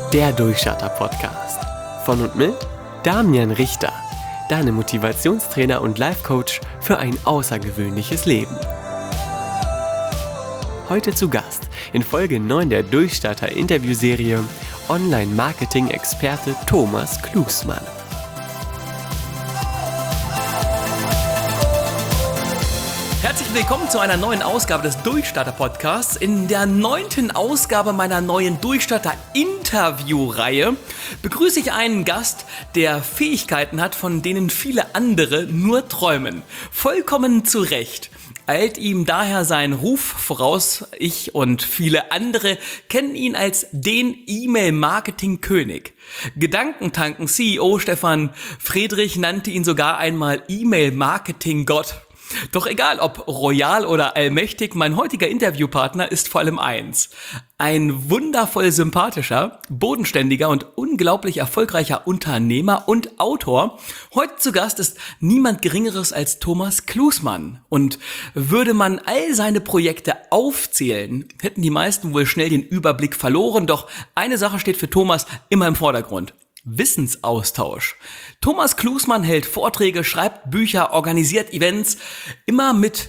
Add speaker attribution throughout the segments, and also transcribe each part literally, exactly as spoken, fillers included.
Speaker 1: Der Durchstarter-Podcast. Von und mit Damian Richter, deinem Motivationstrainer und Life-Coach für ein außergewöhnliches Leben. Heute zu Gast in Folge neun der Durchstarter-Interviewserie Online-Marketing-Experte Thomas Klusmann.
Speaker 2: Herzlich willkommen zu einer neuen Ausgabe des Durchstarter-Podcasts. In der neunten Ausgabe meiner neuen Durchstarter-Interview-Reihe begrüße ich einen Gast, der Fähigkeiten hat, von denen viele andere nur träumen. Vollkommen zu Recht eilt ihm daher sein Ruf voraus. Ich und viele andere kennen ihn als den E-Mail-Marketing-König. Gedankentanken-C E O Stefan Friedrich nannte ihn sogar einmal E-Mail-Marketing-Gott. Doch egal, ob royal oder allmächtig, mein heutiger Interviewpartner ist vor allem eins. Ein wundervoll sympathischer, bodenständiger und unglaublich erfolgreicher Unternehmer und Autor. Heute zu Gast ist niemand Geringeres als Thomas Klusmann. Und würde man all seine Projekte aufzählen, hätten die meisten wohl schnell den Überblick verloren. Doch eine Sache steht für Thomas immer im Vordergrund: Wissensaustausch. Thomas Klusmann hält Vorträge, schreibt Bücher, organisiert Events, immer mit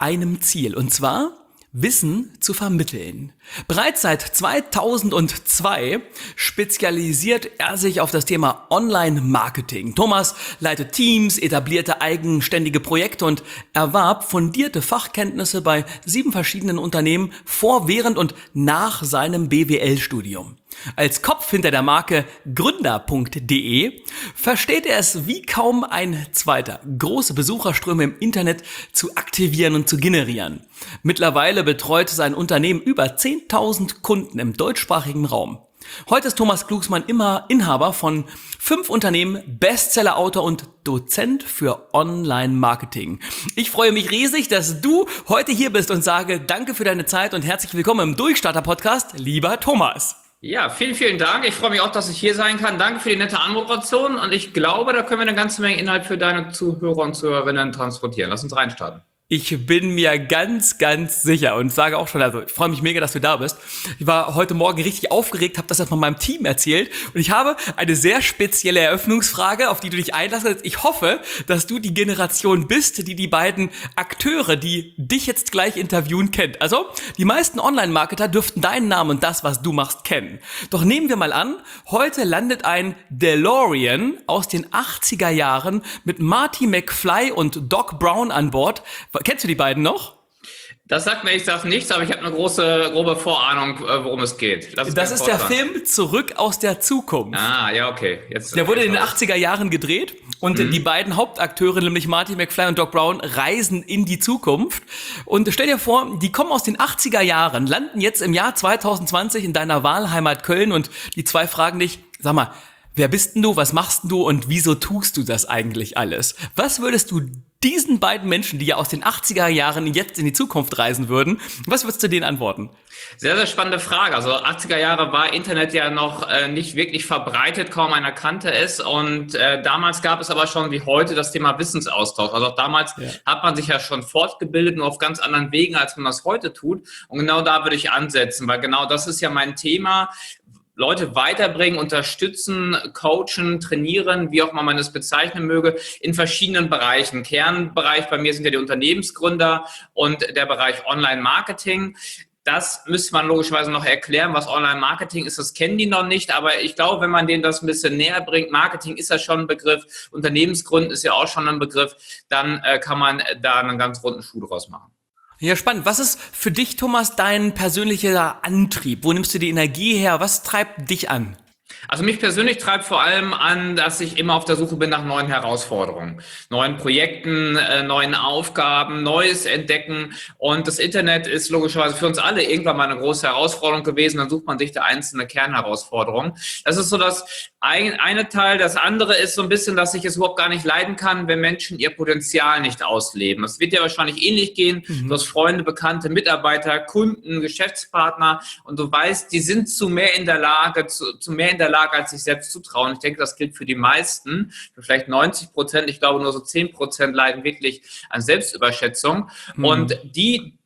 Speaker 2: einem Ziel, und zwar Wissen zu vermitteln. Bereits seit zweitausendzwei spezialisiert er sich auf das Thema Online-Marketing. Thomas leitet Teams, etablierte eigenständige Projekte und erwarb fundierte Fachkenntnisse bei sieben verschiedenen Unternehmen vor, während und nach seinem B W L-Studium. Als Kopf hinter der Marke gründer punkt de versteht er es wie kaum ein zweiter, große Besucherströme im Internet zu aktivieren und zu generieren. Mittlerweile betreut sein Unternehmen über zehntausend Kunden im deutschsprachigen Raum. Heute ist Thomas Klusmann immer Inhaber von fünf Unternehmen, Bestseller-Autor und Dozent für Online-Marketing. Ich freue mich riesig, dass du heute hier bist und sage danke für deine Zeit und herzlich willkommen im Durchstarter-Podcast, lieber Thomas.
Speaker 3: Ja, vielen, vielen Dank. Ich freue mich auch, dass ich hier sein kann. Danke für die nette Anmoderation und ich glaube, da können wir eine ganze Menge Inhalt für deine Zuhörer und Zuhörerinnen transportieren. Lass uns reinstarten.
Speaker 2: Ich bin mir ganz, ganz sicher und sage auch schon, also ich freue mich mega, dass du da bist. Ich war heute Morgen richtig aufgeregt, habe das jetzt mal meinem Team erzählt und ich habe eine sehr spezielle Eröffnungsfrage, auf die du dich einlassen kannst. Ich hoffe, dass du die Generation bist, die die beiden Akteure, die dich jetzt gleich interviewen, kennt. Also, die meisten Online-Marketer dürften deinen Namen und das, was du machst, kennen. Doch nehmen wir mal an, heute landet ein DeLorean aus den achtziger Jahren mit Marty McFly und Doc Brown an Bord. Kennst du die beiden noch?
Speaker 3: Das sagt mir ich das nichts, aber ich habe eine große, grobe Vorahnung, worum es geht.
Speaker 2: Das ist der Film Zurück aus der Zukunft.
Speaker 3: Ah, ja, okay. Jetzt,
Speaker 2: der wurde
Speaker 3: jetzt
Speaker 2: in den achtziger Jahren gedreht und mhm. die beiden Hauptakteure, nämlich Marty McFly und Doc Brown, reisen in die Zukunft. Und stell dir vor, die kommen aus den achtziger Jahren, landen jetzt im Jahr zweitausendzwanzig in deiner Wahlheimat Köln und die zwei fragen dich, sag mal, wer bist denn du, was machst denn du und wieso tust du das eigentlich alles? Was würdest du diesen beiden Menschen, die ja aus den achtziger Jahren jetzt in die Zukunft reisen würden, was würdest du denen antworten?
Speaker 3: Sehr, sehr spannende Frage. Also achtziger Jahre war Internet ja noch äh, nicht wirklich verbreitet, kaum einer kannte es und äh, damals gab es aber schon wie heute das Thema Wissensaustausch. Also auch damals ja. hat man sich ja schon fortgebildet, nur auf ganz anderen Wegen, als man das heute tut, und genau da würde ich ansetzen, weil genau das ist ja mein Thema. Leute weiterbringen, unterstützen, coachen, trainieren, wie auch immer man es bezeichnen möge, in verschiedenen Bereichen. Kernbereich bei mir sind ja die Unternehmensgründer und der Bereich Online-Marketing. Das müsste man logischerweise noch erklären, was Online-Marketing ist. Das kennen die noch nicht, aber ich glaube, wenn man denen das ein bisschen näher bringt, Marketing ist ja schon ein Begriff, Unternehmensgründen ist ja auch schon ein Begriff, dann äh, kann man da einen ganz runden Schuh draus machen.
Speaker 2: Ja, spannend. Was ist für dich, Thomas, dein persönlicher Antrieb? Wo nimmst du die Energie her? Was treibt dich an?
Speaker 3: Also mich persönlich treibt vor allem an, dass ich immer auf der Suche bin nach neuen Herausforderungen, neuen Projekten, äh, neuen Aufgaben, Neues entdecken. Und das Internet ist logischerweise für uns alle irgendwann mal eine große Herausforderung gewesen. Dann sucht man sich da einzelne Kernherausforderungen. Das ist so das ein, eine Teil. Das andere ist so ein bisschen, dass ich es überhaupt gar nicht leiden kann, wenn Menschen ihr Potenzial nicht ausleben. Es wird ja wahrscheinlich ähnlich gehen. Mhm. Du hast Freunde, Bekannte, Mitarbeiter, Kunden, Geschäftspartner und du weißt, die sind zu mehr in der Lage, zu, zu mehr in der Lage, als sich selbst zutrauen. Ich denke, das gilt für die meisten, für vielleicht neunzig Prozent. Ich glaube, nur so zehn Prozent leiden wirklich an Selbstüberschätzung. Mhm. Und die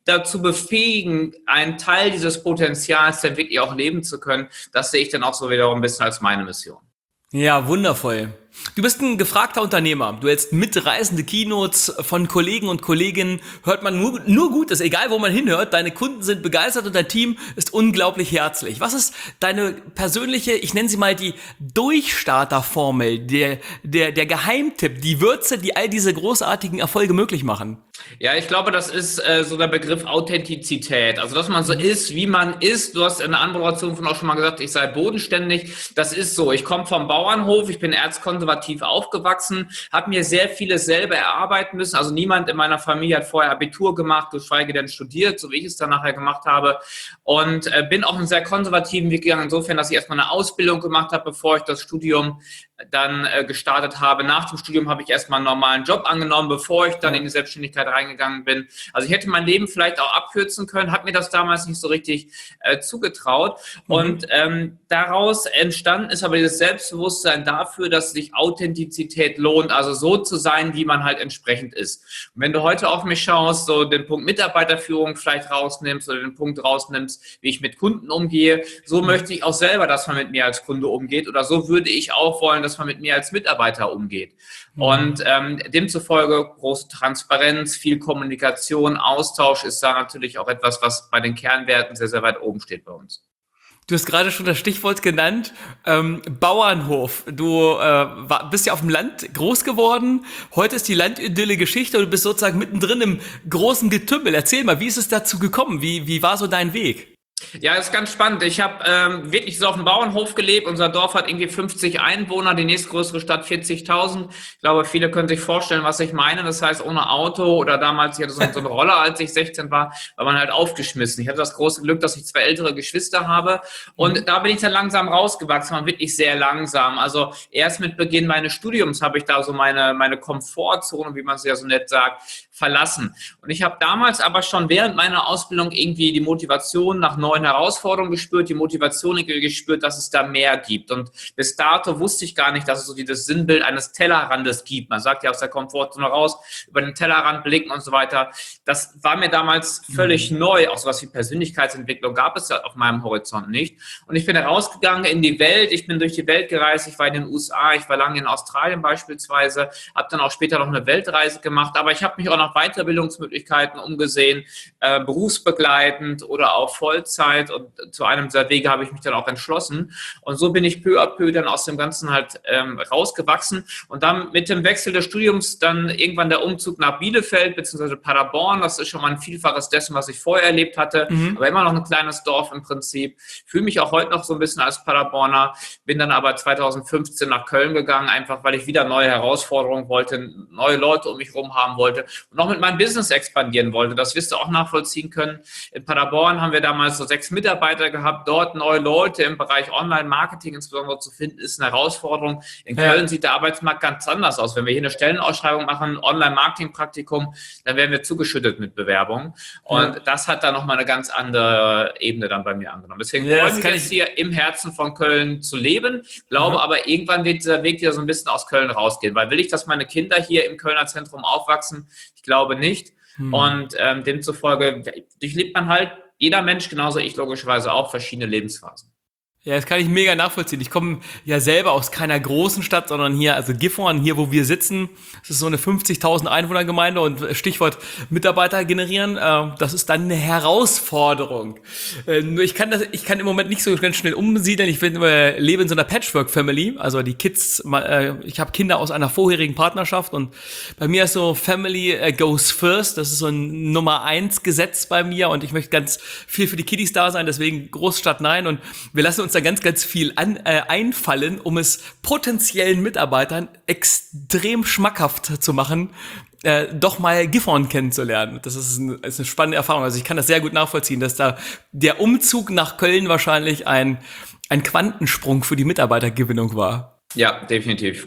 Speaker 3: dazu befähigen, einen Teil dieses Potenzials dann wirklich auch leben zu können, das sehe ich dann auch so wiederum ein bisschen als meine Mission.
Speaker 2: Ja, wundervoll. Du bist ein gefragter Unternehmer. Du hältst mitreißende Keynotes von Kollegen und Kolleginnen. Hört man nur, nur Gutes, egal wo man hinhört. Deine Kunden sind begeistert und dein Team ist unglaublich herzlich. Was ist deine persönliche, ich nenne sie mal die Durchstarterformel, der, der, der Geheimtipp, die Würze, die all diese großartigen Erfolge möglich machen?
Speaker 3: Ja, ich glaube, das ist äh, so der Begriff Authentizität. Also, dass man so ist, wie man ist. Du hast in der Anmoderation von auch schon mal gesagt, ich sei bodenständig. Das ist so. Ich komme vom Bauernhof, ich bin erzkonservativ aufgewachsen, habe mir sehr vieles selber erarbeiten müssen. Also niemand in meiner Familie hat vorher Abitur gemacht, geschweige denn studiert, so wie ich es dann nachher gemacht habe. Und äh, bin auch einen sehr konservativen Weg gegangen, insofern, dass ich erstmal eine Ausbildung gemacht habe, bevor ich das Studium dann äh, gestartet habe. Nach dem Studium habe ich erstmal einen normalen Job angenommen, bevor ich dann in die Selbstständigkeit reingegangen bin. Also ich hätte mein Leben vielleicht auch abkürzen können, habe mir das damals nicht so richtig äh, zugetraut. Mhm. Und ähm, daraus entstanden ist aber dieses Selbstbewusstsein dafür, dass sich Authentizität lohnt, also so zu sein, wie man halt entsprechend ist. Und wenn du heute auf mich schaust, so den Punkt Mitarbeiterführung vielleicht rausnimmst oder den Punkt rausnimmst, wie ich mit Kunden umgehe, so mhm. möchte ich auch selber, dass man mit mir als Kunde umgeht, oder so würde ich auch wollen, dass man mit mir als Mitarbeiter umgeht. Mhm. Und ähm, demzufolge große Transparenz, viel Kommunikation, Austausch ist da natürlich auch etwas, was bei den Kernwerten sehr, sehr weit oben steht bei uns.
Speaker 2: Du hast gerade schon das Stichwort genannt, ähm, Bauernhof. Du äh, war, bist ja auf dem Land groß geworden. Heute ist die Landidylle Geschichte und du bist sozusagen mittendrin im großen Getümmel. Erzähl mal, wie ist es dazu gekommen? Wie, wie war so dein Weg?
Speaker 3: Ja, das ist ganz spannend. Ich habe ähm, wirklich so auf dem Bauernhof gelebt. Unser Dorf hat irgendwie fünfzig Einwohner, die nächstgrößere Stadt vierzigtausend. Ich glaube, viele können sich vorstellen, was ich meine. Das heißt, ohne Auto oder damals, ich hatte so, so eine Roller, als ich sechzehn war, war man halt aufgeschmissen. Ich hatte das große Glück, dass ich zwei ältere Geschwister habe. Und mhm. da bin ich dann langsam rausgewachsen, war wirklich sehr langsam. Also erst mit Beginn meines Studiums habe ich da so meine, meine Komfortzone, wie man es ja so nett sagt, verlassen. Und ich habe damals aber schon während meiner Ausbildung irgendwie die Motivation nach neuen Herausforderungen gespürt, die Motivation gespürt, dass es da mehr gibt. Und bis dato wusste ich gar nicht, dass es so dieses Sinnbild eines Tellerrandes gibt. Man sagt ja aus der Komfortzone raus, über den Tellerrand blicken und so weiter. Das war mir damals völlig mhm. neu. Auch sowas wie Persönlichkeitsentwicklung gab es ja auf meinem Horizont nicht. Und ich bin rausgegangen in die Welt. Ich bin durch die Welt gereist. Ich war in den U S A, ich war lange in Australien beispielsweise, habe dann auch später noch eine Weltreise gemacht. Aber ich habe mich auch noch Weiterbildungsmöglichkeiten umgesehen, äh, berufsbegleitend oder auch Vollzeit, und zu einem dieser Wege habe ich mich dann auch entschlossen, und so bin ich peu à peu dann aus dem Ganzen halt ähm, rausgewachsen, und dann mit dem Wechsel des Studiums dann irgendwann der Umzug nach Bielefeld bzw. Paderborn. Das ist schon mal ein Vielfaches dessen, was ich vorher erlebt hatte, mhm. aber immer noch ein kleines Dorf im Prinzip. Fühle mich auch heute noch so ein bisschen als Paderborner, bin dann aber zweitausendfünfzehn nach Köln gegangen, einfach weil ich wieder neue Herausforderungen wollte, neue Leute um mich herum haben wollte und auch mit meinem Business expandieren wollte. Das wirst du auch nachvollziehen können. In Paderborn haben wir damals so sechs Mitarbeiter gehabt. Dort neue Leute im Bereich Online-Marketing insbesondere zu finden, ist eine Herausforderung. In ja. Köln sieht der Arbeitsmarkt ganz anders aus. Wenn wir hier eine Stellenausschreibung machen, Online-Marketing-Praktikum, dann werden wir zugeschüttet mit Bewerbungen. Und ja. das hat dann nochmal eine ganz andere Ebene dann bei mir angenommen. Deswegen ja, freue ich mich jetzt hier im Herzen von Köln zu leben. Glaube mhm. aber, irgendwann wird dieser Weg wieder so ein bisschen aus Köln rausgehen. Weil will ich, dass meine Kinder hier im Kölner Zentrum aufwachsen? Ich glaube nicht. Hm. Und ähm, demzufolge durchlebt man halt, jeder Mensch, genauso ich logischerweise auch, verschiedene Lebensphasen.
Speaker 2: Ja, das kann ich mega nachvollziehen. Ich komme ja selber aus keiner großen Stadt, sondern hier, also Gifhorn, hier wo wir sitzen, das ist so eine fünfzigtausend Einwohnergemeinde, und Stichwort Mitarbeiter generieren, äh, das ist dann eine Herausforderung. Äh, nur ich kann das, ich kann im Moment nicht so ganz schnell umsiedeln. Ich bin, äh, lebe in so einer Patchwork-Family, also die Kids, äh, ich habe Kinder aus einer vorherigen Partnerschaft, und bei mir ist so Family äh, goes first, das ist so ein Nummer eins Gesetz bei mir, und ich möchte ganz viel für die Kiddies da sein, deswegen Großstadt nein, und wir lassen uns da ganz, ganz viel an, äh, einfallen, um es potenziellen Mitarbeitern extrem schmackhaft zu machen, äh, doch mal Gifhorn kennenzulernen. Das ist, ein, ist eine spannende Erfahrung. Also ich kann das sehr gut nachvollziehen, dass da der Umzug nach Köln wahrscheinlich ein, ein Quantensprung für die Mitarbeitergewinnung war.
Speaker 3: Ja, definitiv.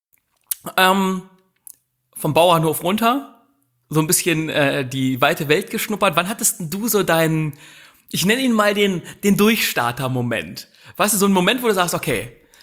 Speaker 2: Ähm, vom Bauernhof runter, so ein bisschen äh, die weite Welt geschnuppert. Wann hattest denn du so deinen, ich nenne ihn mal den, den Durchstarter-Moment? Weißt du, so ein Moment, wo du sagst, okay,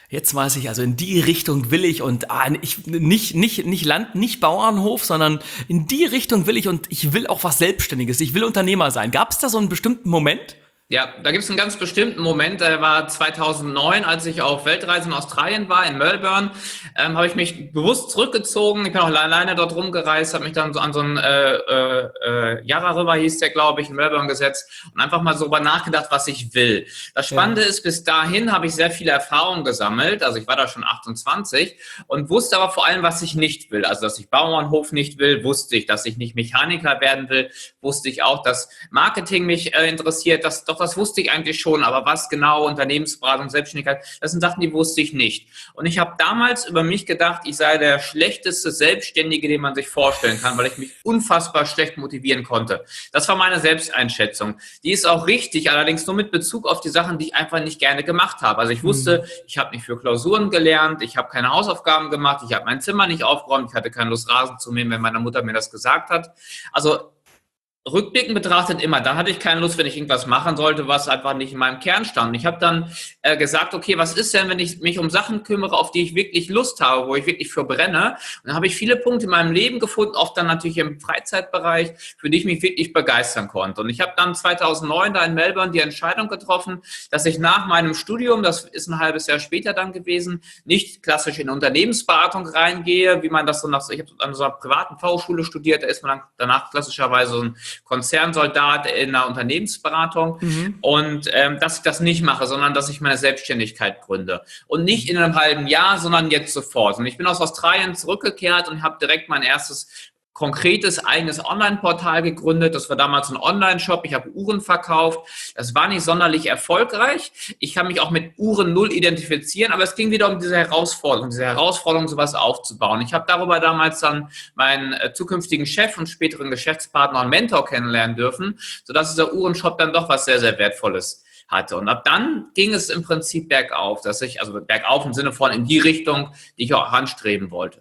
Speaker 2: Jetzt weiß ich, also in die Richtung will ich und ah, ich nicht nicht nicht Land, nicht Bauernhof, sondern in die Richtung will ich und ich will auch was Selbstständiges. Ich will Unternehmer sein. Gab es da so einen bestimmten Moment?
Speaker 3: Ja, da gibt es einen ganz bestimmten Moment, der war zweitausendneun, als ich auf Weltreise in Australien war, in Melbourne, ähm, habe ich mich bewusst zurückgezogen, ich bin auch alleine dort rumgereist, habe mich dann so an so einen äh, äh, äh, Yarra River, hieß der, glaube ich, in Melbourne gesetzt und einfach mal so über nachgedacht, was ich will. Das Spannende ja. ist, bis dahin habe ich sehr viele Erfahrungen gesammelt, also ich war da schon achtundzwanzig und wusste aber vor allem, was ich nicht will, also dass ich Bauernhof nicht will, wusste ich, dass ich nicht Mechaniker werden will, wusste ich auch, dass Marketing mich äh, interessiert, dass doch, das wusste ich eigentlich schon, aber was genau, Unternehmensberatung, Selbstständigkeit, das sind Sachen, die wusste ich nicht. Und ich habe damals über mich gedacht, ich sei der schlechteste Selbstständige, den man sich vorstellen kann, weil ich mich unfassbar schlecht motivieren konnte. Das war meine Selbsteinschätzung. Die ist auch richtig, allerdings nur mit Bezug auf die Sachen, die ich einfach nicht gerne gemacht habe. Also ich wusste, mhm. ich habe nicht für Klausuren gelernt, ich habe keine Hausaufgaben gemacht, ich habe mein Zimmer nicht aufgeräumt, ich hatte keine Lust, Rasen zu mähen, wenn meine Mutter mir das gesagt hat. Also rückblickend betrachtet immer, da hatte ich keine Lust, wenn ich irgendwas machen sollte, was einfach nicht in meinem Kern stand. Und ich habe dann äh, gesagt, okay, was ist denn, wenn ich mich um Sachen kümmere, auf die ich wirklich Lust habe, wo ich wirklich für brenne? Und dann habe ich viele Punkte in meinem Leben gefunden, oft dann natürlich im Freizeitbereich, für die ich mich wirklich begeistern konnte. Und ich habe dann zweitausendneun da in Melbourne die Entscheidung getroffen, dass ich nach meinem Studium, das ist ein halbes Jahr später dann gewesen, nicht klassisch in Unternehmensberatung reingehe, wie man das so nach, ich habe an so einer privaten Fachhochschule studiert, da ist man dann danach klassischerweise so ein Konzernsoldat in einer Unternehmensberatung mhm. und ähm, dass ich das nicht mache, sondern dass ich meine Selbstständigkeit gründe. Und nicht in einem halben Jahr, sondern jetzt sofort. Und ich bin aus Australien zurückgekehrt und habe direkt mein erstes konkretes eigenes Online-Portal gegründet. Das war damals ein Online-Shop. Ich habe Uhren verkauft. Das war nicht sonderlich erfolgreich. Ich kann mich auch mit Uhren null identifizieren, aber es ging wieder um diese Herausforderung, diese Herausforderung, sowas aufzubauen. Ich habe darüber damals dann meinen äh, zukünftigen Chef und späteren Geschäftspartner und Mentor kennenlernen dürfen, sodass dieser Uhrenshop dann doch was sehr, sehr Wertvolles hatte. Und ab dann ging es im Prinzip bergauf, dass ich, also bergauf im Sinne von in die Richtung, die ich auch anstreben wollte.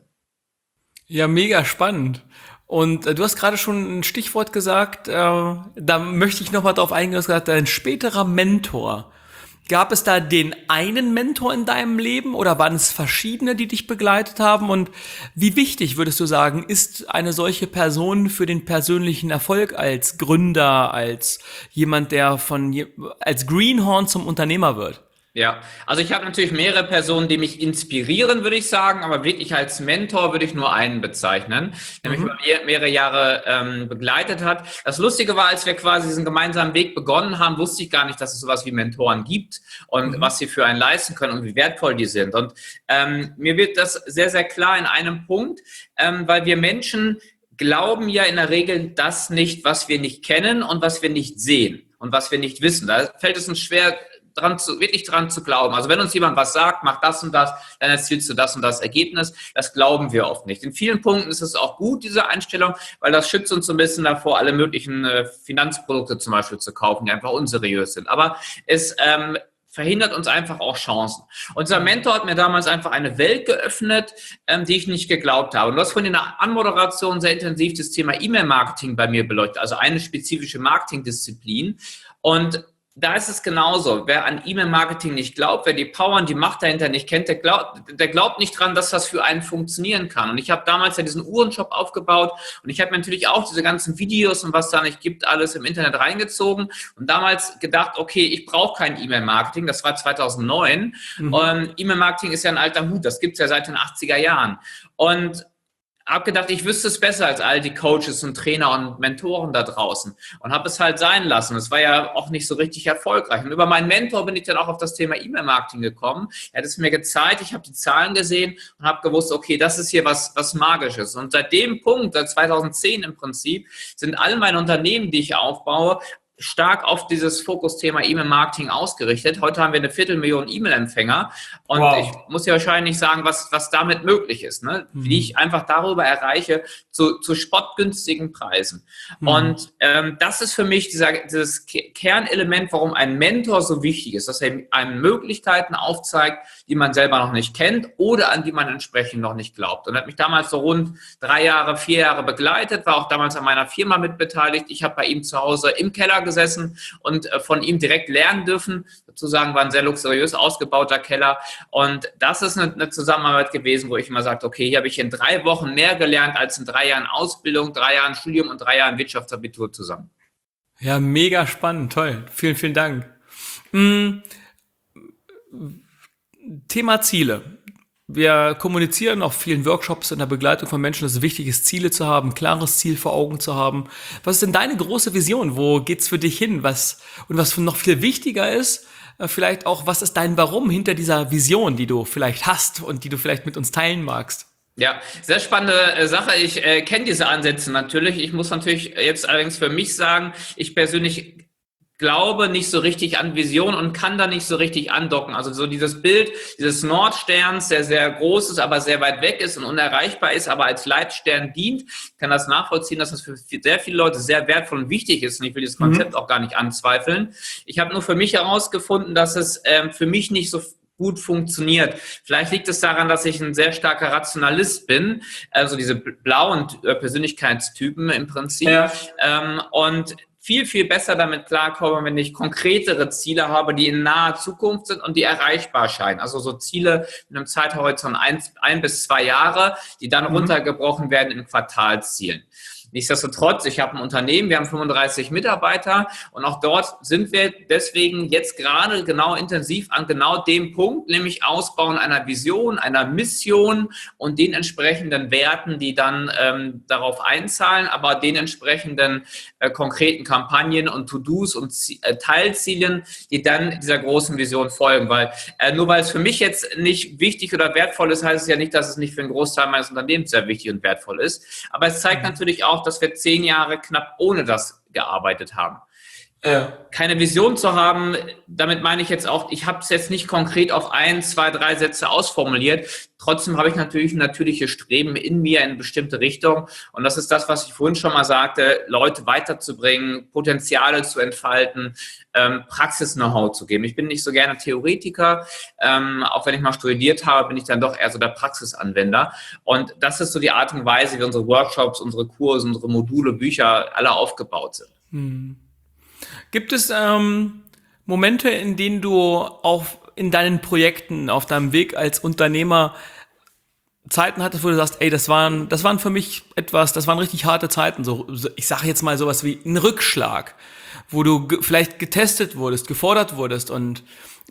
Speaker 2: Ja, mega spannend. Und äh, du hast gerade schon ein Stichwort gesagt, äh, da möchte ich nochmal drauf eingehen, du hast gesagt, dein späterer Mentor. Gab es da den einen Mentor in deinem Leben oder waren es verschiedene, die dich begleitet haben? Und wie wichtig, würdest du sagen, ist eine solche Person für den persönlichen Erfolg als Gründer, als jemand, der von als Greenhorn zum Unternehmer wird?
Speaker 3: Ja, also ich habe natürlich mehrere Personen, die mich inspirieren, würde ich sagen, aber wirklich als Mentor würde ich nur einen bezeichnen, der mich mhm. über mehrere Jahre ähm, begleitet hat. Das Lustige war, als wir quasi diesen gemeinsamen Weg begonnen haben, wusste ich gar nicht, dass es sowas wie Mentoren gibt und mhm. was sie für einen leisten können und wie wertvoll die sind. Und ähm, mir wird das sehr, sehr klar in einem Punkt, ähm, weil wir Menschen glauben ja in der Regel das nicht, was wir nicht kennen und was wir nicht sehen und was wir nicht wissen. Da fällt es uns schwer, dran zu, wirklich dran zu glauben. Also wenn uns jemand was sagt, mach das und das, dann erzielst du das und das Ergebnis. Das glauben wir oft nicht. In vielen Punkten ist es auch gut, diese Einstellung, weil das schützt uns so ein bisschen davor, alle möglichen äh, Finanzprodukte zum Beispiel zu kaufen, die einfach unseriös sind. Aber es ähm, verhindert uns einfach auch Chancen. Unser Mentor hat mir damals einfach eine Welt geöffnet, ähm, die ich nicht geglaubt habe. Und du hast von in der Anmoderation sehr intensiv das Thema E-Mail-Marketing bei mir beleuchtet, also eine spezifische Marketingdisziplin. Und da ist es genauso. Wer an E-Mail-Marketing nicht glaubt, wer die Power und die Macht dahinter nicht kennt, der glaubt, der glaubt nicht dran, dass das für einen funktionieren kann. Und ich habe damals ja diesen Uhrenshop aufgebaut und ich habe mir natürlich auch diese ganzen Videos und was da nicht gibt, alles im Internet reingezogen und damals gedacht, okay, ich brauche kein E-Mail-Marketing. Das war zweitausendneun. Mhm. Und E-Mail-Marketing ist ja ein alter Hut. Das gibt es ja seit den achtziger Jahren. Und habe gedacht, ich wüsste es besser als all die Coaches und Trainer und Mentoren da draußen und habe es halt sein lassen. Es war ja auch nicht so richtig erfolgreich. Und über meinen Mentor bin ich dann auch auf das Thema E-Mail-Marketing gekommen. Er hat es mir gezeigt, ich habe die Zahlen gesehen und habe gewusst, okay, das ist hier was, was Magisches. Und seit dem Punkt, seit zweitausendzehn im Prinzip, sind alle meine Unternehmen, die ich aufbaue, stark auf dieses Fokusthema E-Mail-Marketing ausgerichtet. Heute haben wir eine Viertelmillion E-Mail-Empfänger und wow. Ich muss ja wahrscheinlich sagen, was, was damit möglich ist, ne? Mhm. Wie ich einfach darüber erreiche, zu, zu spottgünstigen Preisen. Mhm. Und ähm, das ist für mich dieser, dieses Kernelement, warum ein Mentor so wichtig ist, dass er einem Möglichkeiten aufzeigt, die man selber noch nicht kennt oder an die man entsprechend noch nicht glaubt. Und er hat mich damals so rund drei Jahre, vier Jahre begleitet, war auch damals an meiner Firma mitbeteiligt. Ich habe bei ihm zu Hause im Keller gesessen und äh, von ihm direkt lernen dürfen. Sozusagen war ein sehr luxuriös ausgebauter Keller. Und das ist eine, eine Zusammenarbeit gewesen, wo ich immer sagte, okay, hier habe ich in drei Wochen mehr gelernt als in drei Jahren Ausbildung, drei Jahren Studium und drei Jahren Wirtschaftsabitur zusammen.
Speaker 2: Ja, mega spannend, toll. Vielen, vielen Dank. Hm. Thema Ziele. Wir kommunizieren auf vielen Workshops in der Begleitung von Menschen, dass es wichtig ist, Ziele zu haben, ein klares Ziel vor Augen zu haben. Was ist denn deine große Vision? Wo geht's für dich hin? Was, und was noch viel wichtiger ist, vielleicht auch, was ist dein Warum hinter dieser Vision, die du vielleicht hast und die du vielleicht mit uns teilen magst?
Speaker 3: Ja, sehr spannende Sache. Ich äh, kenne diese Ansätze natürlich. Ich muss natürlich jetzt allerdings für mich sagen, ich persönlich glaube nicht so richtig an Vision und kann da nicht so richtig andocken. Also so dieses Bild dieses Nordsterns, der sehr groß ist, aber sehr weit weg ist und unerreichbar ist, aber als Leitstern dient. Ich kann das nachvollziehen, dass das für sehr viele Leute sehr wertvoll und wichtig ist. Und ich will dieses Konzept mhm. auch gar nicht anzweifeln. Ich habe nur für mich herausgefunden, dass es ähm, für mich nicht so gut funktioniert. Vielleicht liegt es daran, dass ich ein sehr starker Rationalist bin, also diese blauen Persönlichkeitstypen im Prinzip. Ja. Ähm, und viel, viel besser damit klarkomme, wenn ich konkretere Ziele habe, die in naher Zukunft sind und die erreichbar scheinen. Also so Ziele mit einem Zeithorizont ein, ein bis zwei Jahre, die dann mhm. runtergebrochen werden in Quartalszielen. Nichtsdestotrotz, ich habe ein Unternehmen, wir haben fünfunddreißig Mitarbeiter und auch dort sind wir deswegen jetzt gerade genau intensiv an genau dem Punkt, nämlich Ausbauen einer Vision, einer Mission und den entsprechenden Werten, die dann ähm, darauf einzahlen, aber den entsprechenden äh, konkreten Kampagnen und To-Dos und äh, Teilzielen, die dann dieser großen Vision folgen. Weil äh, nur weil es für mich jetzt nicht wichtig oder wertvoll ist, heißt es ja nicht, dass es nicht für einen Großteil meines Unternehmens sehr wichtig und wertvoll ist. Aber es zeigt natürlich auch, dass wir zehn Jahre knapp ohne das gearbeitet haben. Äh, keine Vision zu haben, damit meine ich jetzt auch, ich habe es jetzt nicht konkret auf ein, zwei, drei Sätze ausformuliert. Trotzdem habe ich natürlich ein natürliches Streben in mir in eine bestimmte Richtung. Und das ist das, was ich vorhin schon mal sagte, Leute weiterzubringen, Potenziale zu entfalten, ähm, Praxis-Know-how zu geben. Ich bin nicht so gerne Theoretiker. Ähm, auch wenn ich mal studiert habe, bin ich dann doch eher so der Praxisanwender. Und das ist so die Art und Weise, wie unsere Workshops, unsere Kurse, unsere Module, Bücher alle aufgebaut sind.
Speaker 2: Hm. Gibt es ähm, Momente, in denen du auch in deinen Projekten, auf deinem Weg als Unternehmer Zeiten hattest, wo du sagst, ey, das waren, das waren für mich etwas, das waren richtig harte Zeiten. So, ich sage jetzt mal sowas wie ein Rückschlag, wo du ge- vielleicht getestet wurdest, gefordert wurdest und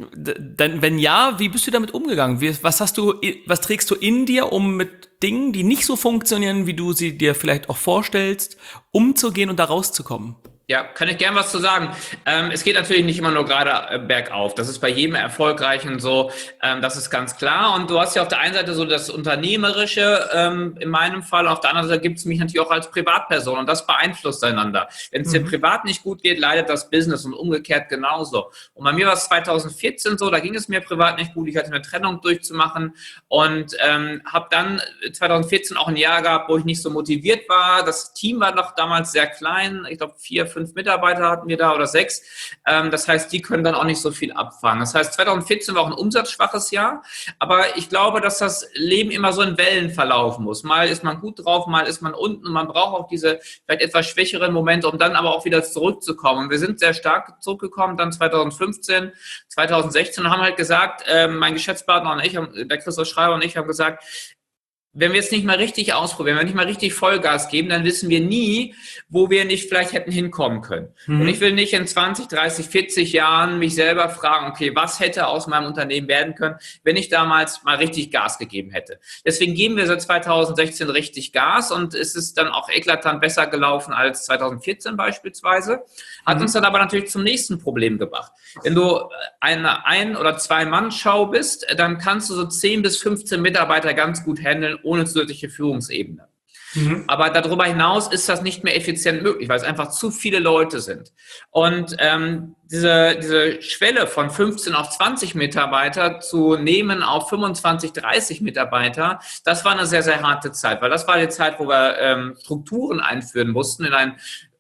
Speaker 2: dann, wenn ja, wie bist du damit umgegangen? Wie, was hast du, was trägst du in dir, um mit Dingen, die nicht so funktionieren, wie du sie dir vielleicht auch vorstellst, umzugehen und da rauszukommen?
Speaker 3: Ja, kann ich gern was zu sagen. Ähm, es geht natürlich nicht immer nur gerade äh, bergauf. Das ist bei jedem Erfolgreichen so, ähm, das ist ganz klar. Und du hast ja auf der einen Seite so das Unternehmerische ähm, in meinem Fall, auf der anderen Seite gibt es mich natürlich auch als Privatperson und das beeinflusst einander. Wenn es mhm. dir privat nicht gut geht, leidet das Business und umgekehrt genauso. Und bei mir war es zwanzig vierzehn so, da ging es mir privat nicht gut. Ich hatte eine Trennung durchzumachen und ähm, habe dann zwanzig vierzehn auch ein Jahr gehabt, wo ich nicht so motiviert war. Das Team war noch damals sehr klein, ich glaube vier, fünf Mitarbeiter hatten wir da oder sechs. Ähm, das heißt, die können dann auch nicht so viel abfangen. Das heißt, zwanzig vierzehn war auch ein umsatzschwaches Jahr. Aber ich glaube, dass das Leben immer so in Wellen verlaufen muss. Mal ist man gut drauf, mal ist man unten. Und man braucht auch diese vielleicht etwas schwächeren Momente, um dann aber auch wieder zurückzukommen. Und wir sind sehr stark zurückgekommen, dann zwanzig fünfzehn, zwanzig sechzehn und haben halt gesagt, äh, mein Geschäftspartner und ich, der Christoph Schreiber und ich haben gesagt, wenn wir es nicht mal richtig ausprobieren, wenn wir nicht mal richtig Vollgas geben, dann wissen wir nie, wo wir nicht vielleicht hätten hinkommen können. Mhm. Und ich will nicht in zwanzig, dreißig, vierzig Jahren mich selber fragen, okay, was hätte aus meinem Unternehmen werden können, wenn ich damals mal richtig Gas gegeben hätte. Deswegen geben wir seit zwanzig sechzehn richtig Gas und es ist dann auch eklatant besser gelaufen als zwanzig vierzehn beispielsweise. Hat mhm. uns dann aber natürlich zum nächsten Problem gebracht. Wenn du eine Ein- oder Zwei-Mann-Show bist, dann kannst du so zehn bis fünfzehn Mitarbeiter ganz gut handeln, ohne zusätzliche Führungsebene. Mhm. Aber darüber hinaus ist das nicht mehr effizient möglich, weil es einfach zu viele Leute sind. Und ähm, diese, diese Schwelle von fünfzehn auf zwanzig Mitarbeiter zu nehmen auf fünfundzwanzig, dreißig Mitarbeiter, das war eine sehr, sehr harte Zeit, weil das war die Zeit, wo wir ähm, Strukturen einführen mussten in ein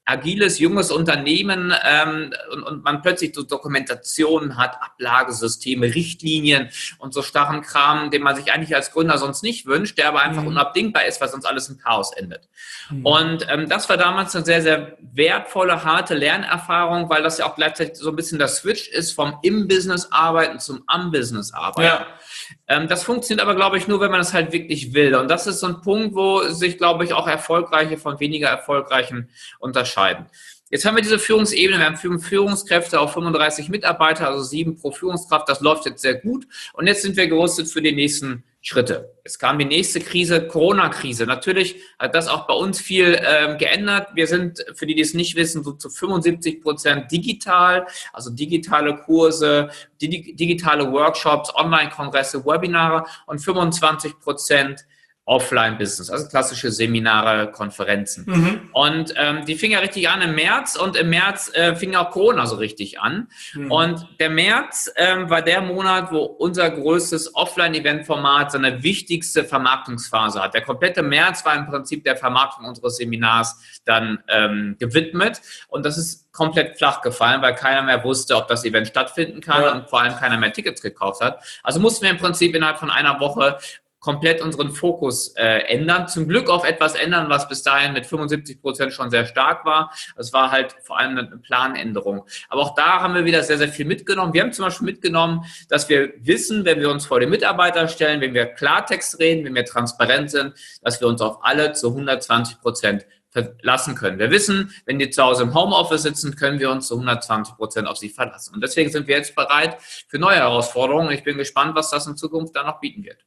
Speaker 3: agiles, junges Unternehmen ähm, und, und man plötzlich so Dokumentationen hat, Ablagesysteme, Richtlinien und so starren Kram, den man sich eigentlich als Gründer sonst nicht wünscht, der aber einfach mhm. unabdingbar ist, weil sonst alles im Chaos endet. Mhm. Und ähm, das war damals eine sehr, sehr wertvolle, harte Lernerfahrung, weil das ja auch gleichzeitig so ein bisschen der Switch ist vom Im-Business arbeiten zum Am-Business arbeiten. Ja. Ähm, das funktioniert aber, glaube ich, nur, wenn man es halt wirklich will. Und das ist so ein Punkt, wo sich, glaube ich, auch Erfolgreiche von weniger Erfolgreichen unterscheiden. Jetzt haben wir diese Führungsebene, wir haben fünf Führungskräfte auf fünfunddreißig Mitarbeiter, also sieben pro Führungskraft, das läuft jetzt sehr gut. Und jetzt sind wir gerüstet für die nächsten Schritte. Jetzt kam die nächste Krise, Corona-Krise. Natürlich hat das auch bei uns viel ähm, geändert. Wir sind, für die, die es nicht wissen, so zu fünfundsiebzig Prozent digital, also digitale Kurse, di- digitale Workshops, Online-Kongresse, Webinare und fünfundzwanzig Prozent Offline-Business, also klassische Seminare, Konferenzen. Mhm. Und ähm, die fing ja richtig an im März und im März äh, fing auch Corona so richtig an. Mhm. Und der März ähm, war der Monat, wo unser größtes Offline-Event-Format seine wichtigste Vermarktungsphase hat. Der komplette März war im Prinzip der Vermarktung unseres Seminars dann ähm, gewidmet und das ist komplett flach gefallen, weil keiner mehr wusste, ob das Event stattfinden kann ja. und vor allem keiner mehr Tickets gekauft hat. Also mussten wir im Prinzip innerhalb von einer Woche komplett unseren Fokus äh, ändern. Zum Glück auf etwas ändern, was bis dahin mit fünfundsiebzig Prozent schon sehr stark war. Es war halt vor allem eine Planänderung. Aber auch da haben wir wieder sehr, sehr viel mitgenommen. Wir haben zum Beispiel mitgenommen, dass wir wissen, wenn wir uns vor den Mitarbeiter stellen, wenn wir Klartext reden, wenn wir transparent sind, dass wir uns auf alle zu hundertzwanzig Prozent verlassen können. Wir wissen, wenn die zu Hause im Homeoffice sitzen, können wir uns zu hundertzwanzig Prozent auf sie verlassen. Und deswegen sind wir jetzt bereit für neue Herausforderungen. Ich bin gespannt, was das in Zukunft dann noch bieten wird.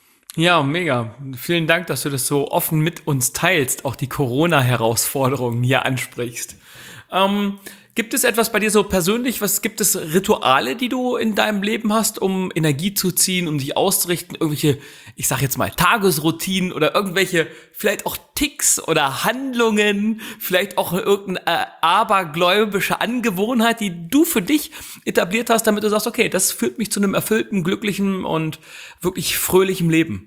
Speaker 2: Ja, mega. Vielen Dank, dass du das so offen mit uns teilst, auch die Corona-Herausforderungen hier ansprichst. Ähm, gibt es etwas bei dir so persönlich, was gibt es Rituale, die du in deinem Leben hast, um Energie zu ziehen, um dich auszurichten, irgendwelche, ich sag jetzt mal, Tagesroutinen oder irgendwelche vielleicht auch Ticks oder Handlungen, vielleicht auch irgendeine äh, abergläubische Angewohnheit, die du für dich etabliert hast, damit du sagst, okay, das führt mich zu einem erfüllten, glücklichen und wirklich fröhlichen Leben?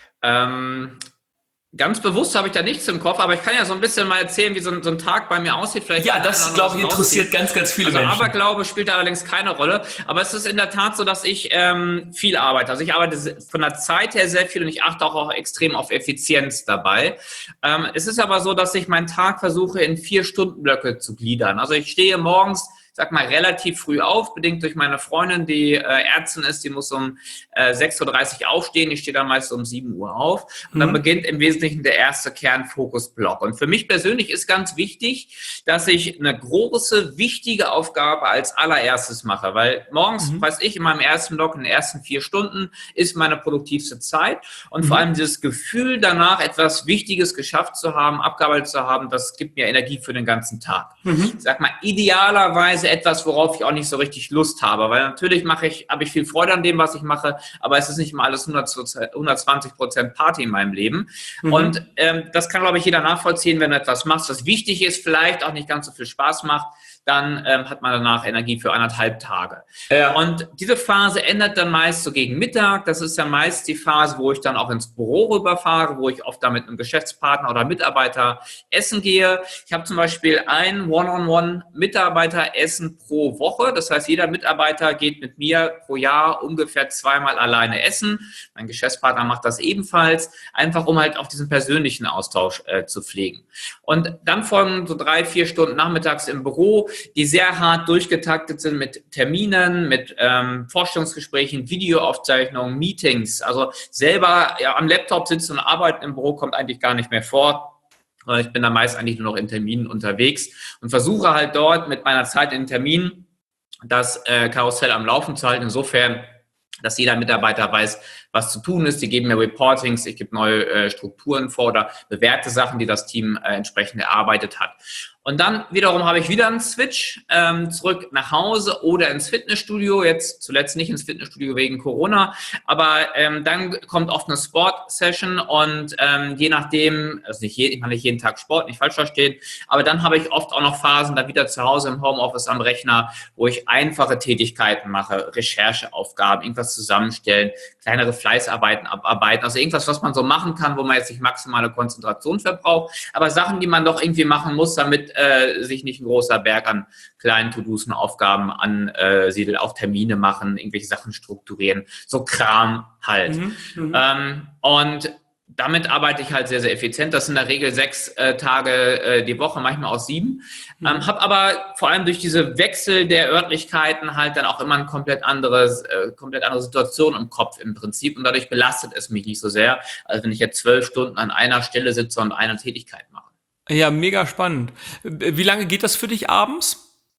Speaker 3: Ähm, ganz bewusst habe ich da nichts im Kopf, aber ich kann ja so ein bisschen mal erzählen, wie so ein, so ein Tag bei mir aussieht. Vielleicht
Speaker 2: ja, das, glaube ich, interessiert ganz, ganz viele
Speaker 3: also
Speaker 2: Menschen.
Speaker 3: Aberglaube spielt da allerdings keine Rolle, aber es ist in der Tat so, dass ich ähm, viel arbeite. Also ich arbeite von der Zeit her sehr viel und ich achte auch, auch extrem auf Effizienz dabei. Ähm, es ist aber so, dass ich meinen Tag versuche, in vier Stundenblöcke zu gliedern. Also ich stehe morgens, sag mal, relativ früh auf, bedingt durch meine Freundin, die äh, Ärztin ist, die muss um äh, sechs Uhr dreißig aufstehen, ich stehe dann meist um sieben Uhr auf und mhm. dann beginnt im Wesentlichen der erste Kernfokusblock. Und für mich persönlich ist ganz wichtig, dass ich eine große, wichtige Aufgabe als allererstes mache, weil morgens, mhm. weiß ich, in meinem ersten Block, in den ersten vier Stunden ist meine produktivste Zeit und mhm. vor allem dieses Gefühl danach, etwas Wichtiges geschafft zu haben, abgearbeitet zu haben, das gibt mir Energie für den ganzen Tag. Mhm. Ich sag mal, idealerweise etwas, worauf ich auch nicht so richtig Lust habe, weil natürlich mache ich, habe ich viel Freude an dem, was ich mache, aber es ist nicht immer alles hundertzwanzig Prozent Party in meinem Leben. Mhm. Und ähm, das kann, glaube ich, jeder nachvollziehen, wenn du etwas machst, was wichtig ist, vielleicht auch nicht ganz so viel Spaß macht, dann ähm, hat man danach Energie für anderthalb Tage. Ja. Und diese Phase ändert dann meist so gegen Mittag. Das ist ja meist die Phase, wo ich dann auch ins Büro rüberfahre, wo ich oft da mit einem Geschäftspartner oder Mitarbeiter essen gehe. Ich habe zum Beispiel ein One-on-One-Mitarbeiteressen pro Woche. Das heißt, jeder Mitarbeiter geht mit mir pro Jahr ungefähr zweimal alleine essen. Mein Geschäftspartner macht das ebenfalls, einfach um halt auch diesen persönlichen Austausch äh, zu pflegen. Und dann folgen so drei, vier Stunden nachmittags im Büro, die sehr hart durchgetaktet sind mit Terminen, mit ähm, Vorstellungsgesprächen, Videoaufzeichnungen, Meetings. Also selber ja, am Laptop sitzen und arbeiten im Büro kommt eigentlich gar nicht mehr vor. Ich bin da meist eigentlich nur noch in Terminen unterwegs und versuche halt dort mit meiner Zeit in Terminen das äh, Karussell am Laufen zu halten. Insofern, dass jeder Mitarbeiter weiß, was zu tun ist. Die geben mir Reportings, ich gebe neue äh, Strukturen vor oder bewährte Sachen, die das Team äh, entsprechend erarbeitet hat. Und dann wiederum habe ich wieder einen Switch ähm, zurück nach Hause oder ins Fitnessstudio. Jetzt zuletzt nicht ins Fitnessstudio wegen Corona, aber ähm, dann kommt oft eine Sport-Session und ähm, je nachdem, also nicht, je, ich mache nicht jeden Tag Sport, nicht falsch verstehen, aber dann habe ich oft auch noch Phasen da wieder zu Hause im Homeoffice am Rechner, wo ich einfache Tätigkeiten mache, Rechercheaufgaben, irgendwas zusammenstellen, kleinere Fleißarbeiten abarbeiten. Also irgendwas, was man so machen kann, wo man jetzt nicht maximale Konzentration verbraucht, aber Sachen, die man doch irgendwie machen muss, damit äh, sich nicht ein großer Berg an kleinen To-Dos und Aufgaben ansiedelt, auch Termine machen, irgendwelche Sachen strukturieren, so Kram halt. Mhm, ähm, und damit arbeite ich halt sehr, sehr effizient. Das sind in der Regel sechs äh, Tage äh, die Woche, manchmal auch sieben. Mhm. Ähm, habe aber vor allem durch diese Wechsel der Örtlichkeiten halt dann auch immer eine komplett, anderes, äh, komplett andere Situation im Kopf im Prinzip. Und dadurch belastet es mich nicht so sehr, als wenn ich jetzt zwölf Stunden an einer Stelle sitze und eine Tätigkeit mache.
Speaker 2: Ja, mega spannend. Wie lange geht das für dich abends?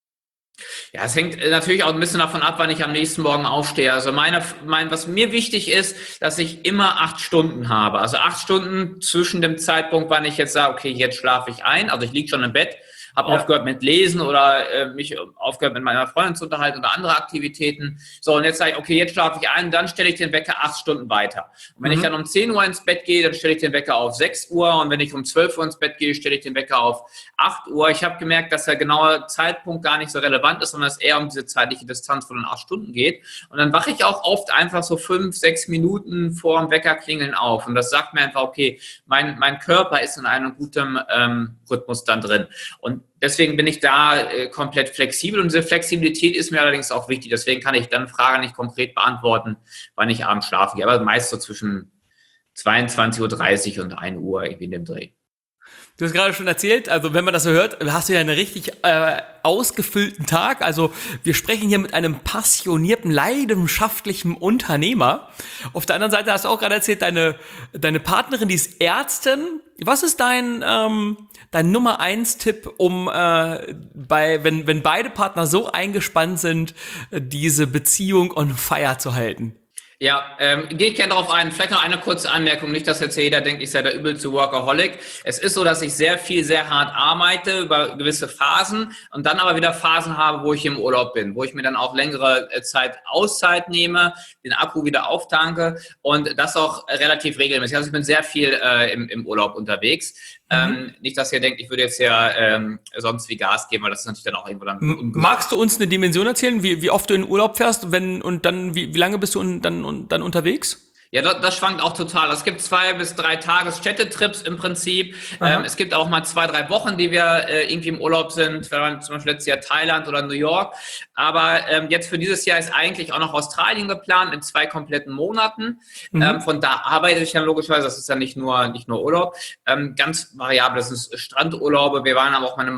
Speaker 3: Ja, es hängt natürlich auch ein bisschen davon ab, wann ich am nächsten Morgen aufstehe. Also meine, mein, was mir wichtig ist, dass ich immer acht Stunden habe. Also acht Stunden zwischen dem Zeitpunkt, wann ich jetzt sage, okay, jetzt schlafe ich ein. Also ich liege schon im Bett, habe ja. aufgehört mit Lesen oder äh, mich aufgehört mit meiner Freundin zu unterhalten oder andere Aktivitäten. So, und jetzt sage ich, okay, jetzt schlafe ich ein, dann stelle ich den Wecker acht Stunden weiter. Und wenn mhm. ich dann um zehn Uhr ins Bett gehe, dann stelle ich den Wecker auf sechs Uhr. Und wenn ich um zwölf Uhr ins Bett gehe, stelle ich den Wecker auf acht Uhr. Ich habe gemerkt, dass der genaue Zeitpunkt gar nicht so relevant ist, sondern es eher um diese zeitliche Distanz von den acht Stunden geht. Und dann wache ich auch oft einfach so fünf, sechs Minuten vor dem Wecker klingeln auf. Und das sagt mir einfach, okay, mein, mein Körper ist in einem guten ähm, Rhythmus dann drin. Und deswegen bin ich da äh, komplett flexibel und diese Flexibilität ist mir allerdings auch wichtig. Deswegen kann ich dann Fragen nicht konkret beantworten, wann ich abends schlafen gehe. Aber meist so zwischen zweiundzwanzig Uhr dreißig und ein Uhr irgendwie in dem Dreh.
Speaker 2: Du hast gerade schon erzählt, also wenn man das so hört, hast du ja einen richtig äh, ausgefüllten Tag. Also wir sprechen hier mit einem passionierten, leidenschaftlichen Unternehmer. Auf der anderen Seite hast du auch gerade erzählt, deine, deine Partnerin, die ist Ärztin. Was ist dein, ähm, dein Nummer eins Tipp, um äh, bei, wenn, wenn beide Partner so eingespannt sind, diese Beziehung on fire zu halten?
Speaker 3: Ja, ähm, gehe ich gerne darauf ein. Vielleicht noch eine kurze Anmerkung, nicht, dass jetzt jeder denkt, ich sei der übelste Workaholic. Es ist so, dass ich sehr viel, sehr hart arbeite über gewisse Phasen und dann aber wieder Phasen habe, wo ich im Urlaub bin, wo ich mir dann auch längere Zeit Auszeit nehme, den Akku wieder auftanke und das auch relativ regelmäßig. Also ich bin sehr viel äh, im, im Urlaub unterwegs. Mhm. Ähm, nicht, dass ihr denkt, ich würde jetzt ja ähm, sonst wie Gas geben, weil das ist natürlich dann auch irgendwo dann...
Speaker 2: Magst du uns eine Dimension erzählen, wie, wie oft du in Urlaub fährst, wenn und dann wie, wie lange bist du un, dann, un, dann unterwegs?
Speaker 3: Ja, das, das schwankt auch total. Es gibt zwei bis drei Tages-Städtetrips im Prinzip. Ähm, es gibt auch mal zwei, drei Wochen, die wir äh, irgendwie im Urlaub sind. Wir waren zum Beispiel letztes Jahr Thailand oder New York. Aber ähm, jetzt für dieses Jahr ist eigentlich auch noch Australien geplant in zwei kompletten Monaten. Mhm. Ähm, von da arbeite ich dann logischerweise. Das ist ja nicht nur nicht nur Urlaub. Ähm, ganz variabel. Das sind Strandurlaube. Wir waren aber auch mal eine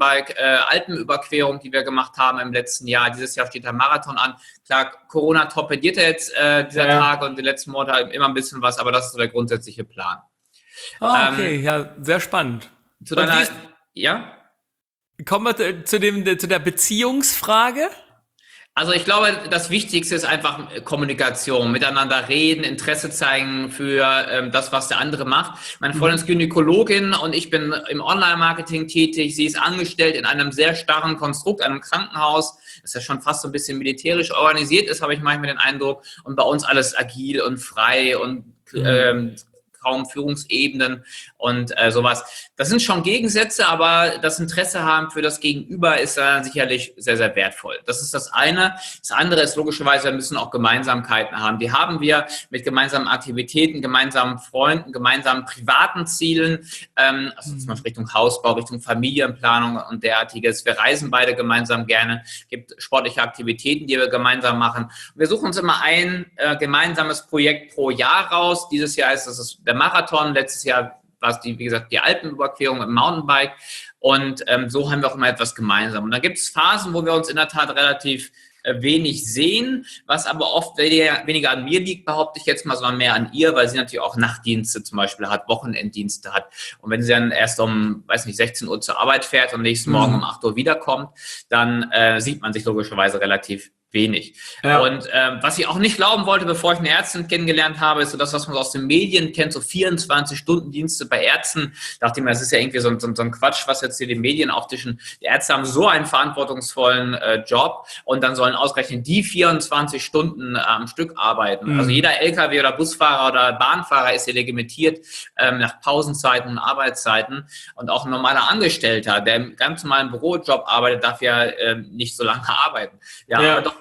Speaker 3: Mountainbike-Alpenüberquerung, äh, die wir gemacht haben im letzten Jahr. Dieses Jahr steht der Marathon an. Klar, Corona torpediert ja jetzt äh, dieser ja. Tag und die letzten Monate immer ein bisschen was, aber das ist so der grundsätzliche Plan.
Speaker 2: Ah, okay, ähm, ja, sehr spannend.
Speaker 3: Zu deiner, ist, ja?
Speaker 2: Kommen wir zu, dem, zu der Beziehungsfrage.
Speaker 3: Also ich glaube, das Wichtigste ist einfach Kommunikation, miteinander reden, Interesse zeigen für ähm, das, was der andere macht. Meine Freundin ist Gynäkologin und ich bin im Online-Marketing tätig. Sie ist angestellt in einem sehr starren Konstrukt, einem Krankenhaus, das ja schon fast so ein bisschen militärisch organisiert ist, habe ich manchmal den Eindruck. Und bei uns alles agil und frei und ähm, kaum Führungsebenen und äh, sowas. Das sind schon Gegensätze, aber das Interesse haben für das Gegenüber ist dann äh, sicherlich sehr, sehr wertvoll. Das ist das eine. Das andere ist logischerweise, wir müssen auch Gemeinsamkeiten haben. Die haben wir mit gemeinsamen Aktivitäten, gemeinsamen Freunden, gemeinsamen privaten Zielen, ähm, also zum Beispiel Richtung Hausbau, Richtung Familienplanung und derartiges. Wir reisen beide gemeinsam gerne. Es gibt sportliche Aktivitäten, die wir gemeinsam machen. Wir suchen uns immer ein äh, gemeinsames Projekt pro Jahr raus. Dieses Jahr ist das der Marathon, letztes Jahr war es, die, wie gesagt, die Alpenüberquerung mit dem Mountainbike und ähm, so haben wir auch immer etwas gemeinsam. Und dann gibt es Phasen, wo wir uns in der Tat relativ äh, wenig sehen, was aber oft weniger, weniger an mir liegt, behaupte ich jetzt mal, sondern mehr an ihr, weil sie natürlich auch Nachtdienste zum Beispiel hat, Wochenenddienste hat. Und wenn sie dann erst um, weiß nicht, sechzehn Uhr zur Arbeit fährt und nächsten mhm. Morgen um acht Uhr wiederkommt, dann äh, sieht man sich logischerweise relativ wenig. Ja. Und ähm, was ich auch nicht glauben wollte, bevor ich eine Ärztin kennengelernt habe, ist so das, was man aus den Medien kennt, so vierundzwanzig-Stunden-Dienste bei Ärzten. Da dachte ich mir, das ist ja irgendwie so ein, so ein Quatsch, was jetzt hier die Medien auftischen. Die Ärzte haben so einen verantwortungsvollen äh, Job und dann sollen ausgerechnet die vierundzwanzig Stunden äh, am Stück arbeiten. Mhm. Also jeder L K W- oder Busfahrer oder Bahnfahrer ist ja reglementiert ähm, nach Pausenzeiten und Arbeitszeiten. Und auch ein normaler Angestellter, der im ganz normalen Bürojob arbeitet, darf ja ähm, nicht so lange arbeiten. Ja, ja. Aber doch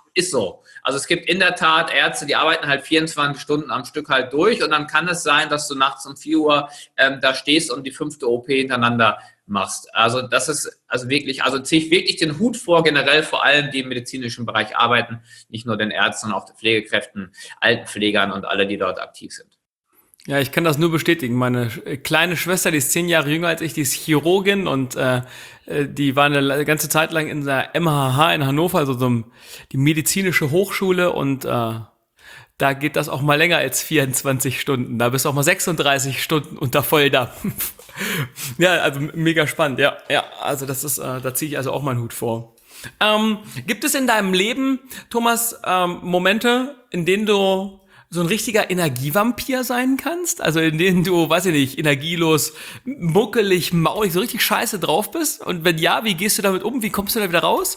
Speaker 3: ist so. Also es gibt in der Tat Ärzte, die arbeiten halt vierundzwanzig Stunden am Stück halt durch und dann kann es sein, dass du nachts um vier Uhr ähm, da stehst und die fünfte O P hintereinander machst. Also das ist also wirklich, also ziehe ich wirklich den Hut vor, generell vor allem, die im medizinischen Bereich arbeiten, nicht nur den Ärzten, sondern auch den Pflegekräften, Altenpflegern und alle, die dort aktiv sind.
Speaker 2: Ja, ich kann das nur bestätigen. Meine kleine Schwester, die ist zehn Jahre jünger als ich, die ist Chirurgin und äh, die war eine ganze Zeit lang in der M H H in Hannover, also so die medizinische Hochschule und äh, da geht das auch mal länger als vierundzwanzig Stunden. Da bist du auch mal sechsunddreißig Stunden unter Volldampf. Ja, also mega spannend. Ja, ja, also das ist, äh, da ziehe ich also auch meinen Hut vor. Ähm, gibt es in deinem Leben, Thomas, ähm, Momente, in denen du so ein richtiger Energievampir sein kannst? Also in denen du, weiß ich nicht, energielos, muckelig, maulig, so richtig scheiße drauf bist? Und wenn ja, wie gehst du damit um? Wie kommst du da wieder raus?